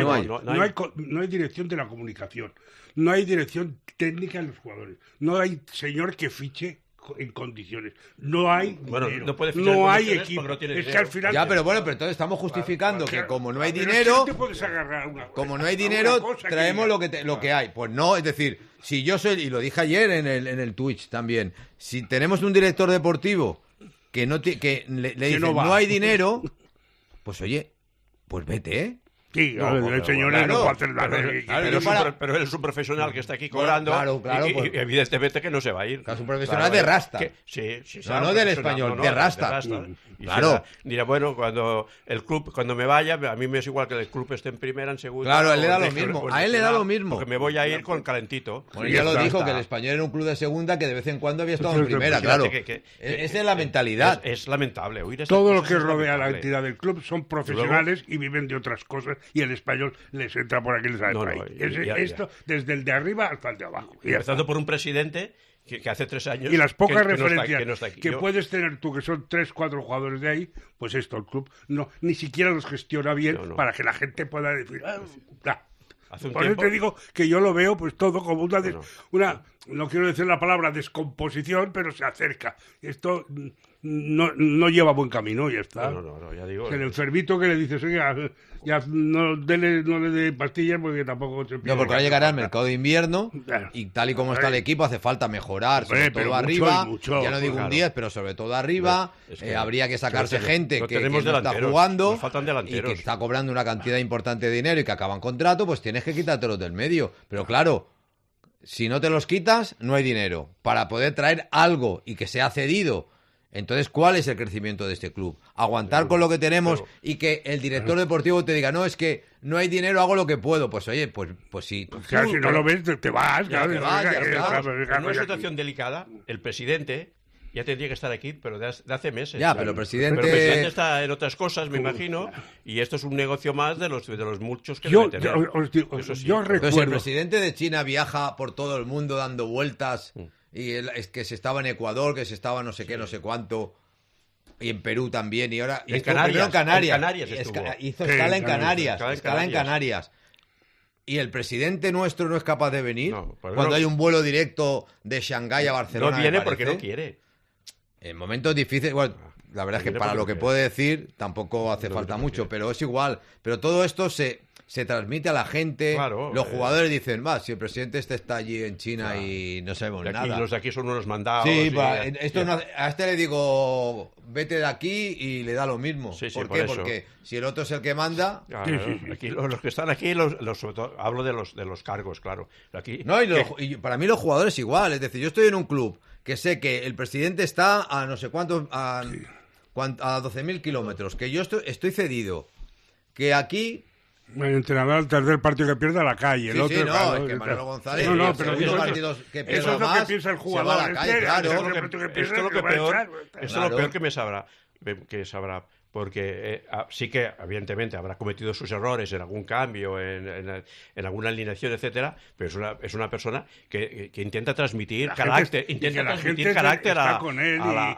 hay dirección de la comunicación. No hay dirección técnica en los jugadores. No hay señor que fiche en condiciones. No hay dinero. No puede fichar no hay equipo. No tiene es que al final... Ya, pero entonces estamos justificando que como no hay dinero, traemos lo que hay. Pues no, es decir, si yo soy, y lo dije ayer en el Twitch también, si tenemos un director deportivo que le dice no hay dinero, pues oye, pues vete, ¿eh? Sí, el señor no puede hacer nada. Pero él es un profesional que está aquí cobrando y evidentemente que no se va a ir. Es un profesional de rasta. Sí, no del Español, de rasta. Claro. Dirá, bueno, cuando me vaya, a mí me es igual que el club esté en primera, en segunda. Claro, a él le da lo mismo. A él le da lo mismo. Porque me voy a ir con calentito. Bueno, ya lo dijo, que el Español era un club de segunda que de vez en cuando había estado en primera, claro. Esa es la mentalidad. Es lamentable oír todo lo que rodea a la entidad del club son profesionales y viven de otras cosas y el Español les entra por aquí y les sale por ahí. Esto, desde el de arriba hasta el de abajo. Empezando por un presidente que hace 3 años... Y las pocas referencias no está aquí. que puedes tener tú, que son 3, 4 jugadores de ahí, pues esto, el club ni siquiera los gestiona bien para que la gente pueda decir... Por eso te digo que yo lo veo pues todo como una no quiero decir la palabra descomposición, pero se acerca. Esto no lleva buen camino, ya está. No, ya digo. El enfermito que le dices, oiga, ya no le dé pastillas porque tampoco se... No, porque ahora llegará el mercado de invierno y tal y como está el equipo hace falta mejorar, sobre todo arriba. Ya no digo un 10, pero sobre todo arriba. Habría que sacarse gente que no está jugando y que está cobrando una cantidad importante de dinero y que acaban contrato, pues tienes que quitártelos del medio. Pero claro, si no te los quitas, no hay dinero para poder traer algo y que sea cedido. Entonces, ¿cuál es el crecimiento de este club? Aguantar con lo que tenemos y que el director deportivo te diga, no, es que no hay dinero, hago lo que puedo. Pues oye, pues sí. Claro, si no lo ves, te vas. En una situación delicada, el presidente ya tendría que estar aquí, pero de hace meses. Ya, pero el presidente... Pero el presidente está en otras cosas, me imagino, y esto es un negocio más de los muchos que debe tener. Yo recuerdo... Entonces, el presidente de China viaja por todo el mundo dando vueltas... Y es que se estaba en Ecuador, que se estaba no sé qué, no sé cuánto, y en Perú también, y ahora... En Canarias. Hizo escala en Canarias. ¿Y el presidente nuestro no es capaz de venir? Cuando hay un vuelo directo de Shanghái a Barcelona. No viene porque no quiere. En momentos difíciles... Bueno, la verdad es que para lo que puede decir tampoco hace falta mucho, pero es igual. Pero todo esto se transmite a la gente, los jugadores dicen, si el presidente está allí en China y no sabemos nada. Los de aquí son unos mandados. Sí, a este le digo, vete de aquí y le da lo mismo. ¿Por qué? Porque si el otro es el que manda... Aquí, los que están aquí, sobre todo, hablo de los cargos, claro. Aquí, y para mí los jugadores igual, es decir, yo estoy en un club que sé que el presidente está a no sé cuántos, a 12.000 kilómetros, que yo estoy cedido, que aquí... El entrenador al tercer partido que pierde a la calle. Que Manolo González. Pero eso es lo que piensa el jugador. A la calle, claro. Esto es lo peor que sabrá. Porque sí que, evidentemente, habrá cometido sus errores en algún cambio, en alguna alineación, etcétera, pero es una persona que intenta transmitir carácter. Intenta transmitir carácter con él.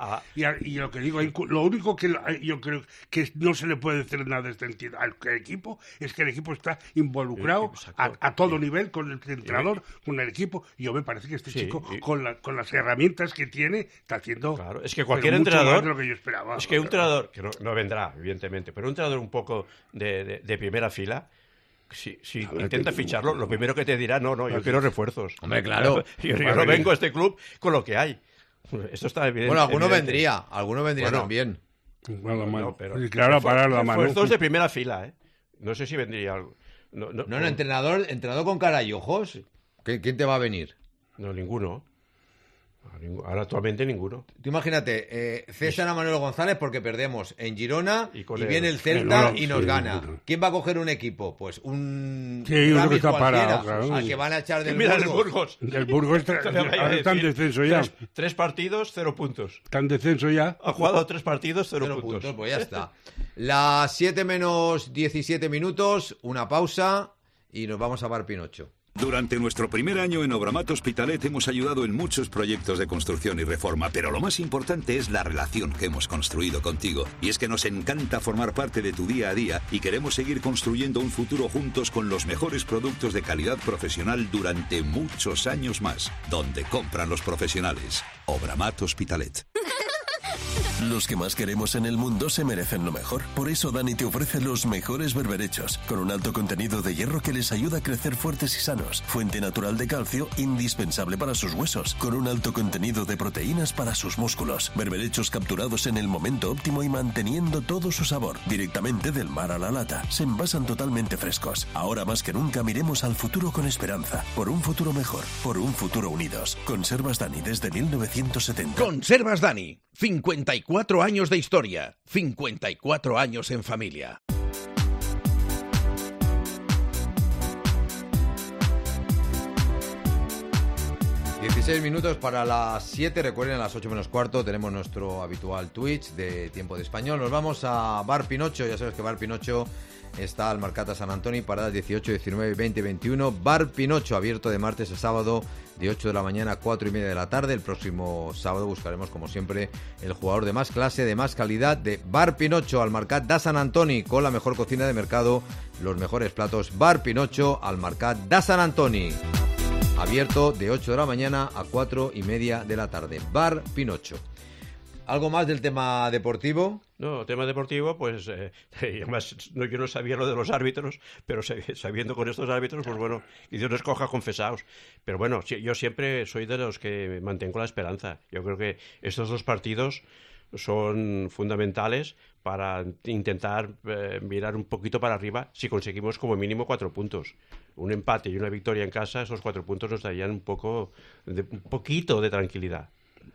Y lo que digo, lo único que yo creo que no se le puede decir nada de este sentido al equipo es que el equipo está involucrado a todo nivel con el entrenador, con el equipo. Y yo me parece que este chico, con las herramientas que tiene, está haciendo. Claro, es que cualquier entrenador. De lo que yo esperaba. Es que un entrenador que no vendrá, evidentemente, pero un entrenador un poco de primera fila, si intenta ficharlo, lo primero que te dirá, no, yo quiero refuerzos. Hombre, claro. Yo no vengo a este club con lo que hay. Esto está evidente. Bueno, alguno vendría también. Pero claro, parar la mano. Refuerzos de primera fila, No sé si vendría algo. Entrenador con cara y ojos. ¿Quién te va a venir? No, ninguno. Ahora actualmente ninguno. Tú imagínate, César a Manuel González porque perdemos en Girona y viene el Celta y nos gana. ¿Quién va a coger un equipo? Pues un uno que está parado, claro. Al que van a echar del Burgos. El Burgos está en descenso ya. 3 partidos, 0 puntos. Está en descenso ya. Ha jugado 3 partidos, 0 puntos. Pues ya está. Las 7 menos 17 minutos, una pausa y nos vamos a Bar Pinocho. Durante nuestro primer año en Obramat Hospitalet hemos ayudado en muchos proyectos de construcción y reforma, pero lo más importante es la relación que hemos construido contigo. Y es que nos encanta formar parte de tu día a día y queremos seguir construyendo un futuro juntos con los mejores productos de calidad profesional durante muchos años más. Donde compran los profesionales. Obramat Hospitalet. Los que más queremos en el mundo se merecen lo mejor. Por eso Dani te ofrece los mejores berberechos, con un alto contenido de hierro que les ayuda a crecer fuertes y sanos. Fuente natural de calcio, indispensable para sus huesos, con un alto contenido de proteínas para sus músculos. Berberechos capturados en el momento óptimo y manteniendo todo su sabor, directamente del mar a la lata. Se envasan totalmente frescos. Ahora más que nunca miremos al futuro con esperanza. Por un futuro mejor, por un futuro unidos. Conservas Dani desde 1970. Conservas Dani. 54 años de historia, 54 años en familia. 6 minutos para las 7. Recuerden, a las 8 menos cuarto tenemos nuestro habitual Twitch de Tiempo de Español. Nos vamos a Bar Pinocho. Ya sabes que Bar Pinocho está al Marcata San Antoni, paradas 18, 19, 20, 21. Bar Pinocho, abierto de martes a sábado, de 8 de la mañana a 4 y media de la tarde. El próximo sábado buscaremos, como siempre, el jugador de más clase, de más calidad, de Bar Pinocho, al Marcat San Antoni, con la mejor cocina de mercado, los mejores platos. Bar Pinocho, al Marcat San Antoni. Abierto de 8 de la mañana a 4 y media de la tarde. Bar Pinocho. ¿Algo más del tema deportivo? No, tema deportivo, pues además yo no sabía lo de los árbitros, pero sabiendo con estos árbitros, pues bueno, y Dios nos coja confesados. Pero bueno, yo siempre soy de los que mantengo la esperanza. Yo creo que estos dos partidos son fundamentales para intentar mirar un poquito para arriba si conseguimos como mínimo 4 puntos. Un empate y una victoria en casa, esos 4 puntos nos darían un poquito de tranquilidad.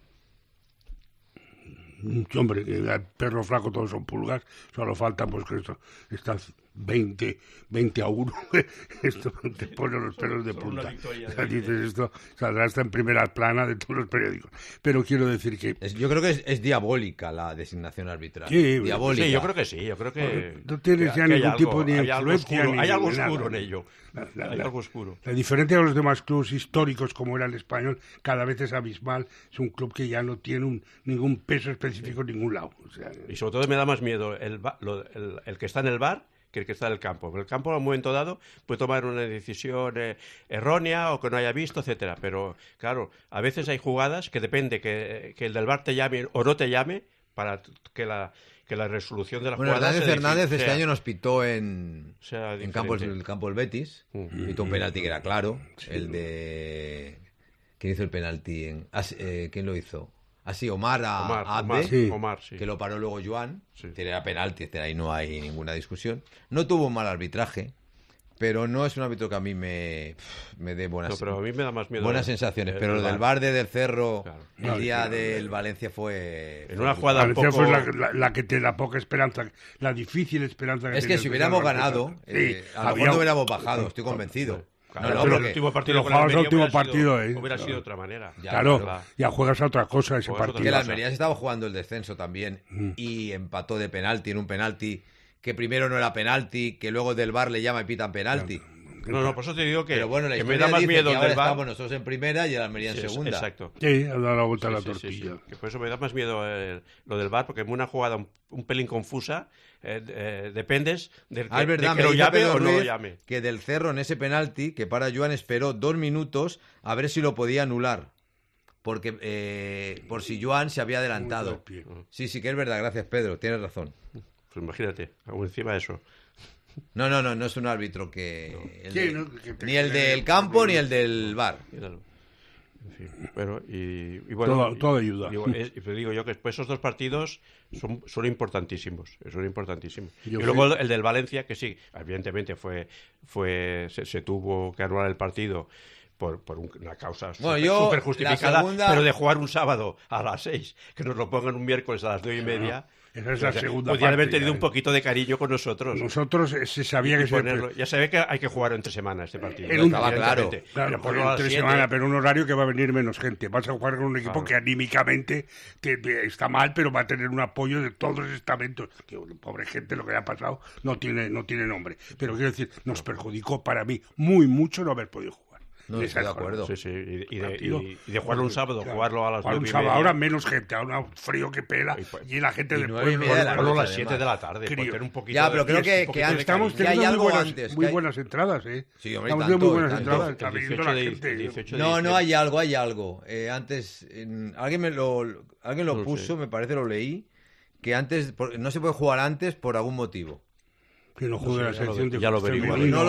Hombre, el perro flaco todos son pulgas, solo falta pues que estas 20 a 1, esto te pone los pelos de punta. Dices, esto saldrá hasta en primera plana de todos los periódicos. Pero quiero decir que... yo creo que es diabólica la designación arbitral. Sí, diabólica. Sí, yo creo que sí, yo creo que... No tienes ya ningún tipo de influencia. Hay algo oscuro en ello. Hay algo oscuro. La diferencia de los demás clubes históricos, como era el Español, cada vez es abismal. Es un club que ya no tiene ningún peso específico en ningún lado. O sea, y sobre todo me da más miedo el que está en el bar que el que está en el campo. En el campo, en un momento dado, puede tomar una decisión errónea o que no haya visto, etcétera. Pero, claro, a veces hay jugadas que depende que el del bar te llame o no te llame para que la resolución de la jugada... Hernández este año nos pitó en el campo del Betis. Pitó un penalti que era claro. Sí, el de... ¿Quién hizo el penalti? ¿Quién lo hizo? Así, Omar Abde, sí. Que lo paró luego Joan. Sí. Era penalti, ahí no hay ninguna discusión. No tuvo un mal arbitraje, pero no es un árbitro que a mí me dé buenas, pero a mí me da más miedo buenas sensaciones. Pero lo del bar del Cerro, claro, el día del Valencia fue... En una jugada un poco... fue la que te da poca esperanza, la difícil esperanza que... Es que si hubiéramos ganado, a lo mejor no hubiéramos bajado, estoy convencido. Claro, pero el último partido con el último partido hubiera sido de otra manera. Ya juegas a otra cosa ese partido. Que la Almería se estaba jugando el descenso también y empató de penalti en un penalti que primero no era penalti, que luego del VAR le llama y pitan penalti. No, por eso te digo que, pero bueno, que me da más miedo que ahora del VAR. Estamos nosotros en primera y el Almería en segunda. Exacto. Sí, ha dado la vuelta a la tortilla. Que por eso me da más miedo lo del VAR, porque en una jugada un pelín confusa dependes del que, verdad, de que lo llame o no lo llame. Que del Cerro en ese penalti, que para Joan esperó 2 minutos a ver si lo podía anular. Porque por si Joan se había adelantado. Sí, que es verdad, gracias Pedro, tienes razón. Pues imagínate, aún encima de eso. No es un árbitro ni el del campo ni el del VAR. En fin, bueno, y bueno, todo ayuda. Digo yo que pues esos dos partidos son importantísimos. Y luego el del Valencia, que sí, evidentemente se tuvo que anular el partido por una causa súper justificada, pero de jugar un sábado a las 6, que nos lo pongan un miércoles a las 9:30... Esa es la segunda podrían haber tenido un poquito de cariño con nosotros. Nosotros se sabía que ya se ve que hay que jugar entre semana este partido. Estaba claro, entre semana, pero un horario que va a venir menos gente. Vas a jugar con un equipo que anímicamente está mal, pero va a tener un apoyo de todos los estamentos. Que pobre gente, lo que ha pasado no tiene nombre. Pero quiero decir, nos perjudicó para mí mucho no haber podido jugar. No, estoy de acuerdo. Sí. Y de jugarlo un sábado, jugarlo a las 9:30. Un sábado, ahora menos gente, ahora un frío que pela y la gente después... Jugarlo a las 7 de la tarde, tener un poquito ya, pero creo que estamos teniendo hay algo antes. Muy buenas entradas, ¿eh? Sí, hombre, estamos teniendo muy buenas entradas. Está viendo la gente. No, hay algo. Antes, alguien lo puso, me parece, lo leí, que antes no se puede jugar antes por algún motivo. Que no juegue la selección de... Ya lo veremos. No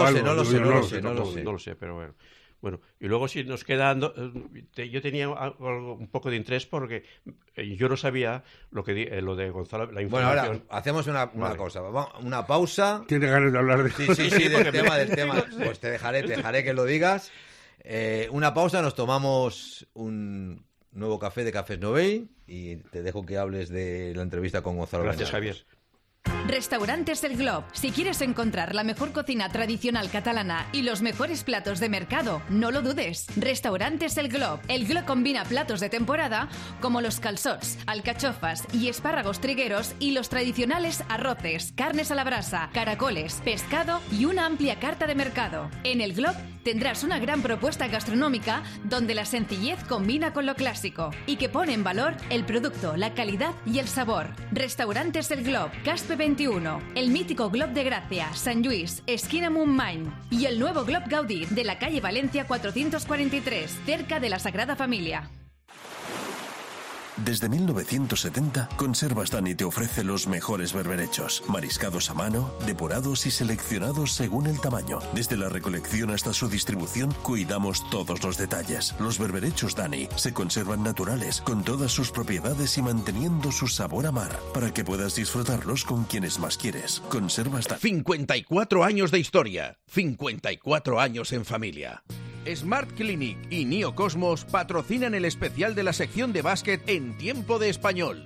lo sé, pero bueno. Bueno, y luego si nos quedando, yo tenía un poco de interés porque yo no sabía lo de Gonzalo, la información. Bueno, ahora hacemos una cosa, una pausa. ¿Tienes ganas de hablar de eso? Sí, del tema. Pues te dejaré que lo digas. Una pausa, nos tomamos un nuevo café de Cafés Novell y te dejo que hables de la entrevista con Gonzalo. Gracias, Javier. Restaurantes El Glob. Si quieres encontrar la mejor cocina tradicional catalana y los mejores platos de mercado, no lo dudes. Restaurantes El Glob. El Glob combina platos de temporada como los calçots, alcachofas y espárragos trigueros y los tradicionales arroces, carnes a la brasa, caracoles, pescado y una amplia carta de mercado. En El Glob tendrás una gran propuesta gastronómica donde la sencillez combina con lo clásico y que pone en valor el producto, la calidad y el sabor. Restaurantes El Glob, Caspe 21, el mítico Glob de Gracia, San Lluís, esquina Montmany y el nuevo Glob Gaudí de la calle Valencia 443, cerca de la Sagrada Familia. Desde 1970, Conservas Dani te ofrece los mejores berberechos, mariscados a mano, depurados y seleccionados según el tamaño. Desde la recolección hasta su distribución, cuidamos todos los detalles. Los berberechos Dani se conservan naturales, con todas sus propiedades y manteniendo su sabor a mar, para que puedas disfrutarlos con quienes más quieres. Conservas Dani. 54 años de historia, 54 años en familia. Smart Clinic y Neocosmos patrocinan el especial de la sección de básquet en Tiempo de Español.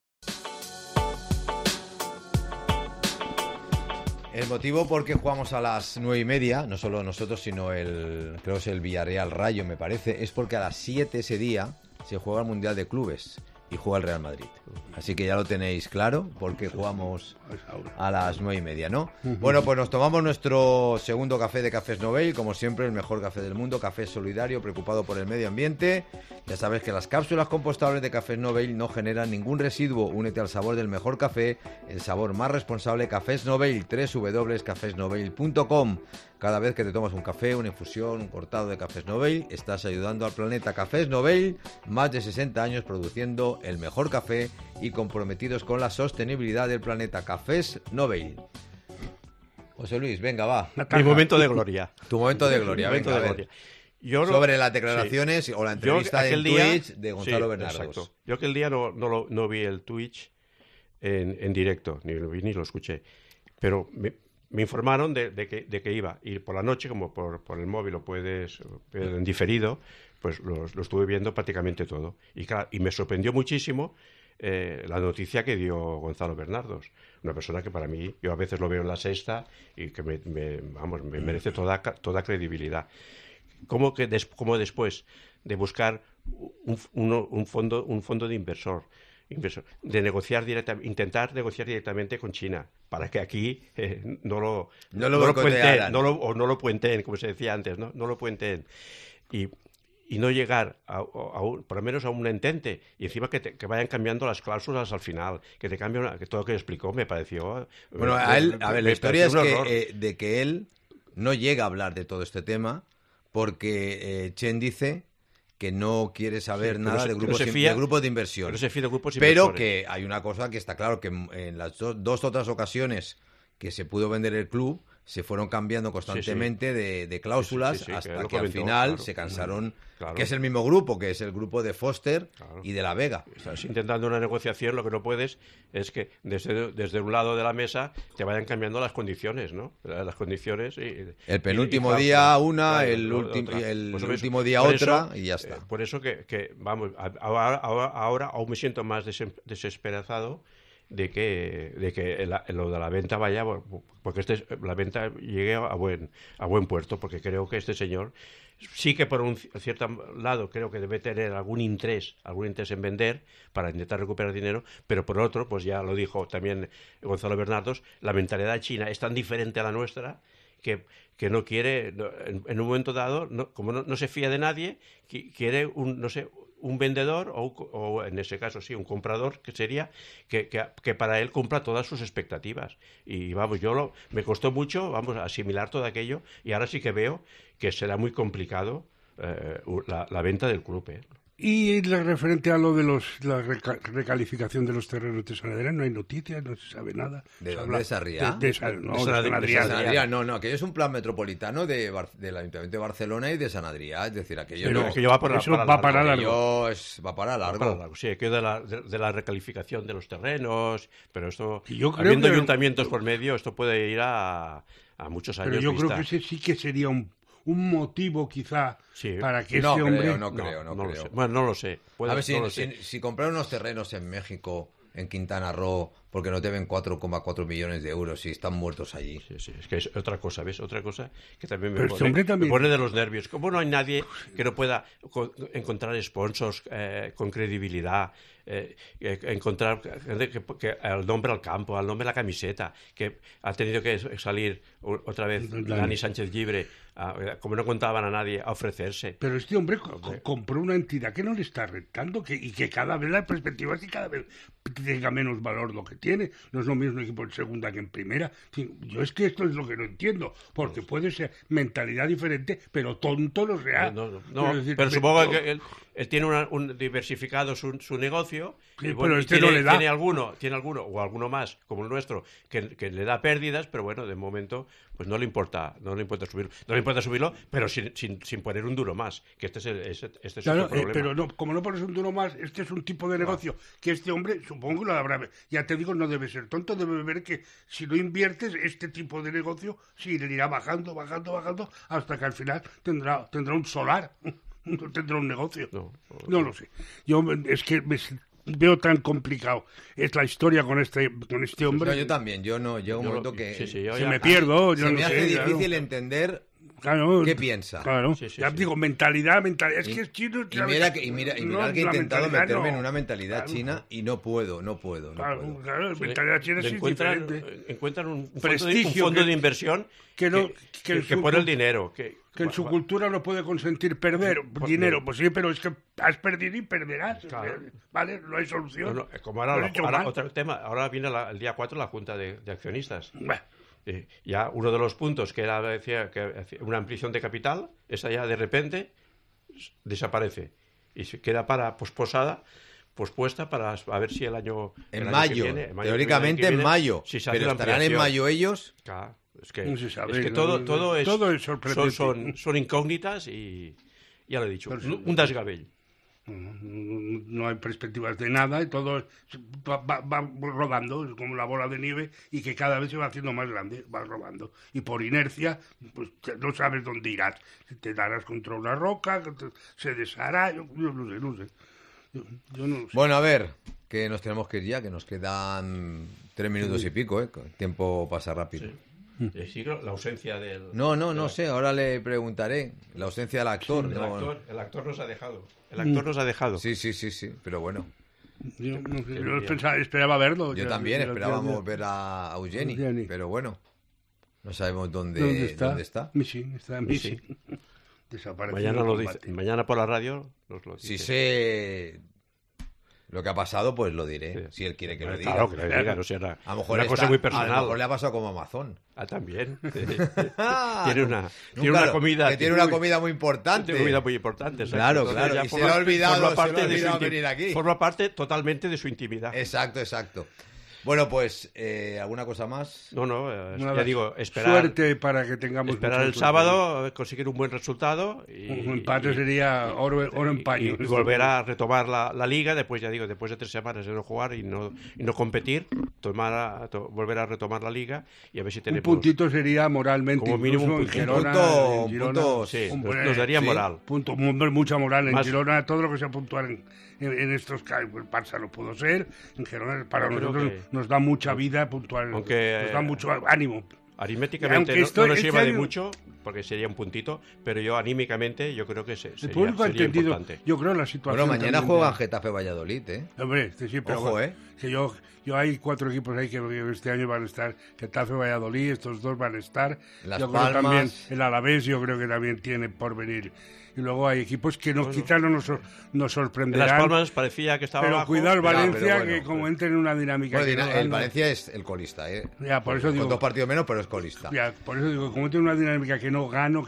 El motivo por qué jugamos a las 9:30, no solo nosotros, sino creo que es el Villarreal Rayo, me parece, es porque a las 7 ese día se juega el Mundial de Clubes y juega el Real Madrid. Así que ya lo tenéis claro, porque jugamos a las 9:30, ¿no? Bueno, pues nos tomamos nuestro segundo café de Cafés Nobel, como siempre, el mejor café del mundo, café solidario, preocupado por el medio ambiente. Ya sabes que las cápsulas compostables de Cafés Nobel no generan ningún residuo. Únete al sabor del mejor café, el sabor más responsable. Cafés Nobel, www.cafesnobel.com. Cada vez que te tomas un café, una infusión, un cortado de Cafés Nobel, estás ayudando al planeta. Cafés Nobel, más de 60 años produciendo el mejor café y comprometidos con la sostenibilidad del planeta. Cafés Nobel. José Luis, venga, va. Mi momento de gloria. Tu momento de gloria, venga, a ver. Sobre las declaraciones o la entrevista en Twitch de Gonzalo Bernardos. Exacto. Yo aquel día no vi el Twitch en directo, ni lo vi ni lo escuché, pero me informaron de que iba, y por la noche, como por el móvil lo puedes ver en diferido, pues lo estuve viendo prácticamente todo. Y claro, y me sorprendió muchísimo la noticia que dio Gonzalo Bernardos, una persona que para mí, yo a veces lo veo en La Sexta y que me merece toda credibilidad. Como después de buscar un fondo de inversor, de intentar negociar directamente con China, para que aquí no lo puenteen, como se decía antes, no lo puenteen, y no llegar por lo menos a un entente, y encima que vayan cambiando las cláusulas al final, que te cambien, que todo lo que explicó me pareció... Bueno, la historia es que él no llega a hablar de todo este tema, porque Chen dice que no quiere saber nada de grupos de inversión. Pero que hay una cosa que está claro, que en las dos otras ocasiones que se pudo vender el club, se fueron cambiando constantemente de cláusulas hasta que al final se cansaron, que es el mismo grupo, que es el grupo de Foster y de La Vega. Estás intentando una negociación, lo que no puedes es que desde un lado de la mesa te vayan cambiando las condiciones, ¿no? Las condiciones el penúltimo día una, el último día otra, y ya está. Por eso que vamos, ahora aún me siento más desesperanzado de que lo de la venta vaya, porque la venta llegue a buen puerto, porque creo que este señor sí que por un cierto lado creo que debe tener algún interés en vender para intentar recuperar dinero, pero por otro, pues ya lo dijo también Gonzalo Bernardos, la mentalidad china es tan diferente a la nuestra que no quiere, en un momento dado, como no se fía de nadie, quiere un vendedor o en ese caso sí, un comprador, que sería que para él cumpla todas sus expectativas. Y vamos, me costó mucho asimilar todo aquello, y ahora sí que veo que será muy complicado la venta del club. Y referente a lo de la recalificación de los terrenos de San Adrián, no hay noticias, no se sabe nada. ¿De dónde? ¿De Sarriá? De San Adrián. No, aquello es un plan metropolitano del Ayuntamiento de Barcelona y de San Adrián, es decir, aquello pero no. Aquello va para largo. Va para largo. Sí, aquello de la recalificación de los terrenos, pero esto, habiendo ayuntamientos por medio, esto puede ir a muchos años. Pero yo creo que ese sí que sería un motivo quizá para que no este hombre... No creo. Lo sé. Bueno, no lo sé. A ver, si comprar unos terrenos en México en Quintana Roo porque no deben 4,4 millones de euros y están muertos allí. Sí, es que es otra cosa, ¿ves? Otra cosa que también me también pone de los nervios. ¿Cómo no hay nadie que no pueda encontrar sponsors con credibilidad? Encontrar que el nombre al campo, al nombre de la camiseta, que ha tenido que salir otra vez Dani Sánchez Llibre, como no contaban a nadie, a ofrecerse. Pero este hombre compró una entidad que no le está rentando y que cada vez la perspectiva es que cada vez tenga menos valor lo que tiene. No es lo mismo un equipo en segunda que en primera. En fin, yo es que esto es lo que no entiendo, porque puede ser mentalidad diferente, pero tonto no sea. No, pero supongo que él tiene un diversificado su negocio. Sí, y bueno, pero este no le da. Tiene alguno o alguno más, como el nuestro, que le da pérdidas, pero bueno, de momento pues no le importa subirlo. No le importa subirlo, pero sin poner un duro más, que este es claro, otro problema. Pero no, como no pones un duro más, este es un tipo de negocio que este hombre, supongo que lo habrá. Ya te digo, no debe ser tonto, debe ver que si no inviertes, este tipo de negocio sí le irá bajando, hasta que al final tendrá un solar. No tendrá un negocio. No lo sé. Yo es que veo tan complicado es la historia con este hombre. No, yo también. Llega un momento que si me pierdo, yo se no me sé, hace claro. difícil entender qué piensa. Claro. Ya digo, mentalidad. Es que es chino. Y mira que he intentado meterme en una mentalidad china y no puedo. Claro, mentalidad china es diferente. Encuentran un prestigio, fondo de inversión que pone el dinero. Que en su cultura no puede consentir perder dinero. Pues sí, pero es que has perdido y perderás. Claro. ¿Vale? No hay solución. Como ahora otro tema. Ahora viene el día 4 la Junta de Accionistas. Ya uno de los puntos que decía que una ampliación de capital, esa ya de repente desaparece y se queda pospuesta para a ver si el año mayo, que viene, teóricamente en mayo, si pero estarán en mayo ellos. Claro, es no se sabe, es que todo es sorprendente. son incógnitas y ya lo he dicho, un desgavell. No hay perspectivas de nada y todo va rodando, es como la bola de nieve y que cada vez se va haciendo más grande, va rodando. Y por inercia, pues no sabes dónde irás. Te darás contra una roca, se deshará, yo no sé. Yo no sé. Bueno, a ver, que nos tenemos que ir ya, que nos quedan 3 minutos y pico, El tiempo pasa rápido. Sí. La ausencia del... No sé, ahora le preguntaré. La ausencia del actor. Sí, el actor nos ha dejado. El actor nos ha dejado. Sí, pero bueno. Yo esperaba verlo. Yo también esperábamos ver a Eugeni, pero bueno, no sabemos dónde está. Missing, está Missing. Desapareció. Mañana lo dice. Mañana por la radio nos lo dice. Si sé lo que ha pasado, pues lo diré. Sí. Si él quiere que lo diga. Claro, que lo diga, no será a lo mejor una cosa muy personal. A lo mejor le ha pasado como Amazon. También. tiene una comida. Que tiene una comida muy importante. Tiene una comida muy importante. Claro. Y se le ha olvidado venir aquí. Forma parte totalmente de su intimidad. Exacto. Bueno, pues, ¿alguna cosa más? No, ya digo, esperar... Suerte para que tengamos... Esperar el sábado, conseguir un buen resultado. Un empate sería oro en paño. Y volver a retomar la Liga, después de 3 semanas de no jugar y no competir, volver a retomar la Liga y a ver si tenemos... Un puntito sería moralmente, como mínimo un punto, sí, nos daría moral. Mucha moral en Girona, todo lo que sea puntual en estos casos. El Barça no pudo ser, en Girona para nosotros nos da mucha vida puntual, nos da mucho ánimo. Aritméticamente no nos lleva de mucho, porque sería un puntito, pero yo anímicamente yo creo que el público ha entendido, importante. Yo creo la situación. Bueno, mañana juegan Getafe Valladolid, Hombre, sí, pero ojo, que yo hay 4 equipos ahí que este año van a estar, Getafe Valladolid, estos 2 van a estar. Las yo Palmas. Creo también el Alavés, yo creo que también tiene por venir. Y luego hay equipos que quizás no nos sorprenderán. Las Palmas parecía que estaba pero abajo. Cuidado el Valencia, que como entra en una dinámica... el Valencia es el colista, Ya, por eso digo... Con 2 partidos menos, pero es colista. Ya, por eso digo, como entra en una dinámica que no gano,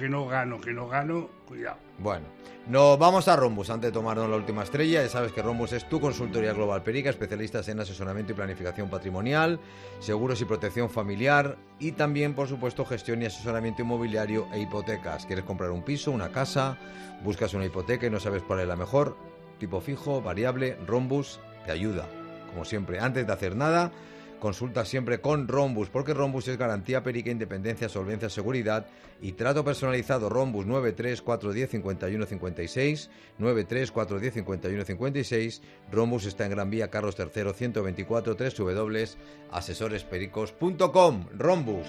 cuidado. Bueno, nos vamos a Rhombus antes de tomarnos la última estrella. Ya sabes que Rhombus es tu consultoría global perica, especialistas en asesoramiento y planificación patrimonial, seguros y protección familiar y también, por supuesto, gestión y asesoramiento inmobiliario e hipotecas. ¿Quieres comprar un piso, una casa? ¿Buscas una hipoteca y no sabes cuál es la mejor? Tipo fijo, variable, Rhombus te ayuda. Como siempre, antes de hacer nada, consulta siempre con Rhombus, porque Rhombus es garantía perica, independencia, solvencia, seguridad y trato personalizado. Rhombus 934105156, 934105156. Rhombus está en Gran Vía Carlos III 124, www.asesorespericos.com. Rhombus.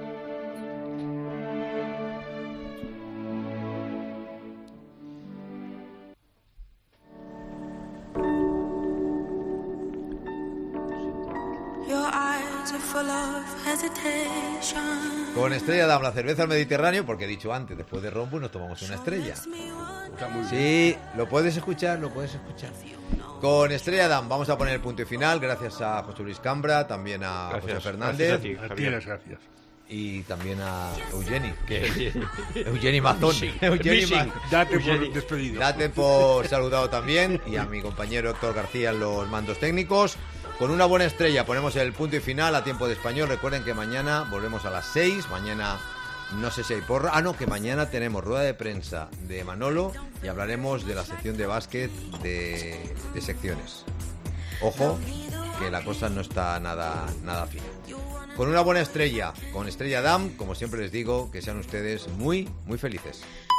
Con Estrella Damm, la cerveza del Mediterráneo, porque he dicho antes, después de Rhombus nos tomamos una estrella. Sí, lo puedes escuchar. Con Estrella Damm vamos a poner el punto y final, gracias a José Luis Cambra, también a José Fernández. Gracias. Y también a Eugeni, Eugeni Mazón. Date por despedido. Date por saludado también. Y a mi compañero Héctor García en los mandos técnicos. Con una buena estrella ponemos el punto y final a tiempo de español. Recuerden que mañana volvemos a las 6. Mañana no sé si hay porra. Que mañana tenemos rueda de prensa de Manolo y hablaremos de la sección de básquet de secciones. Ojo, que la cosa no está nada fina. Con una buena estrella, con Estrella Damm, como siempre les digo, que sean ustedes muy, muy felices.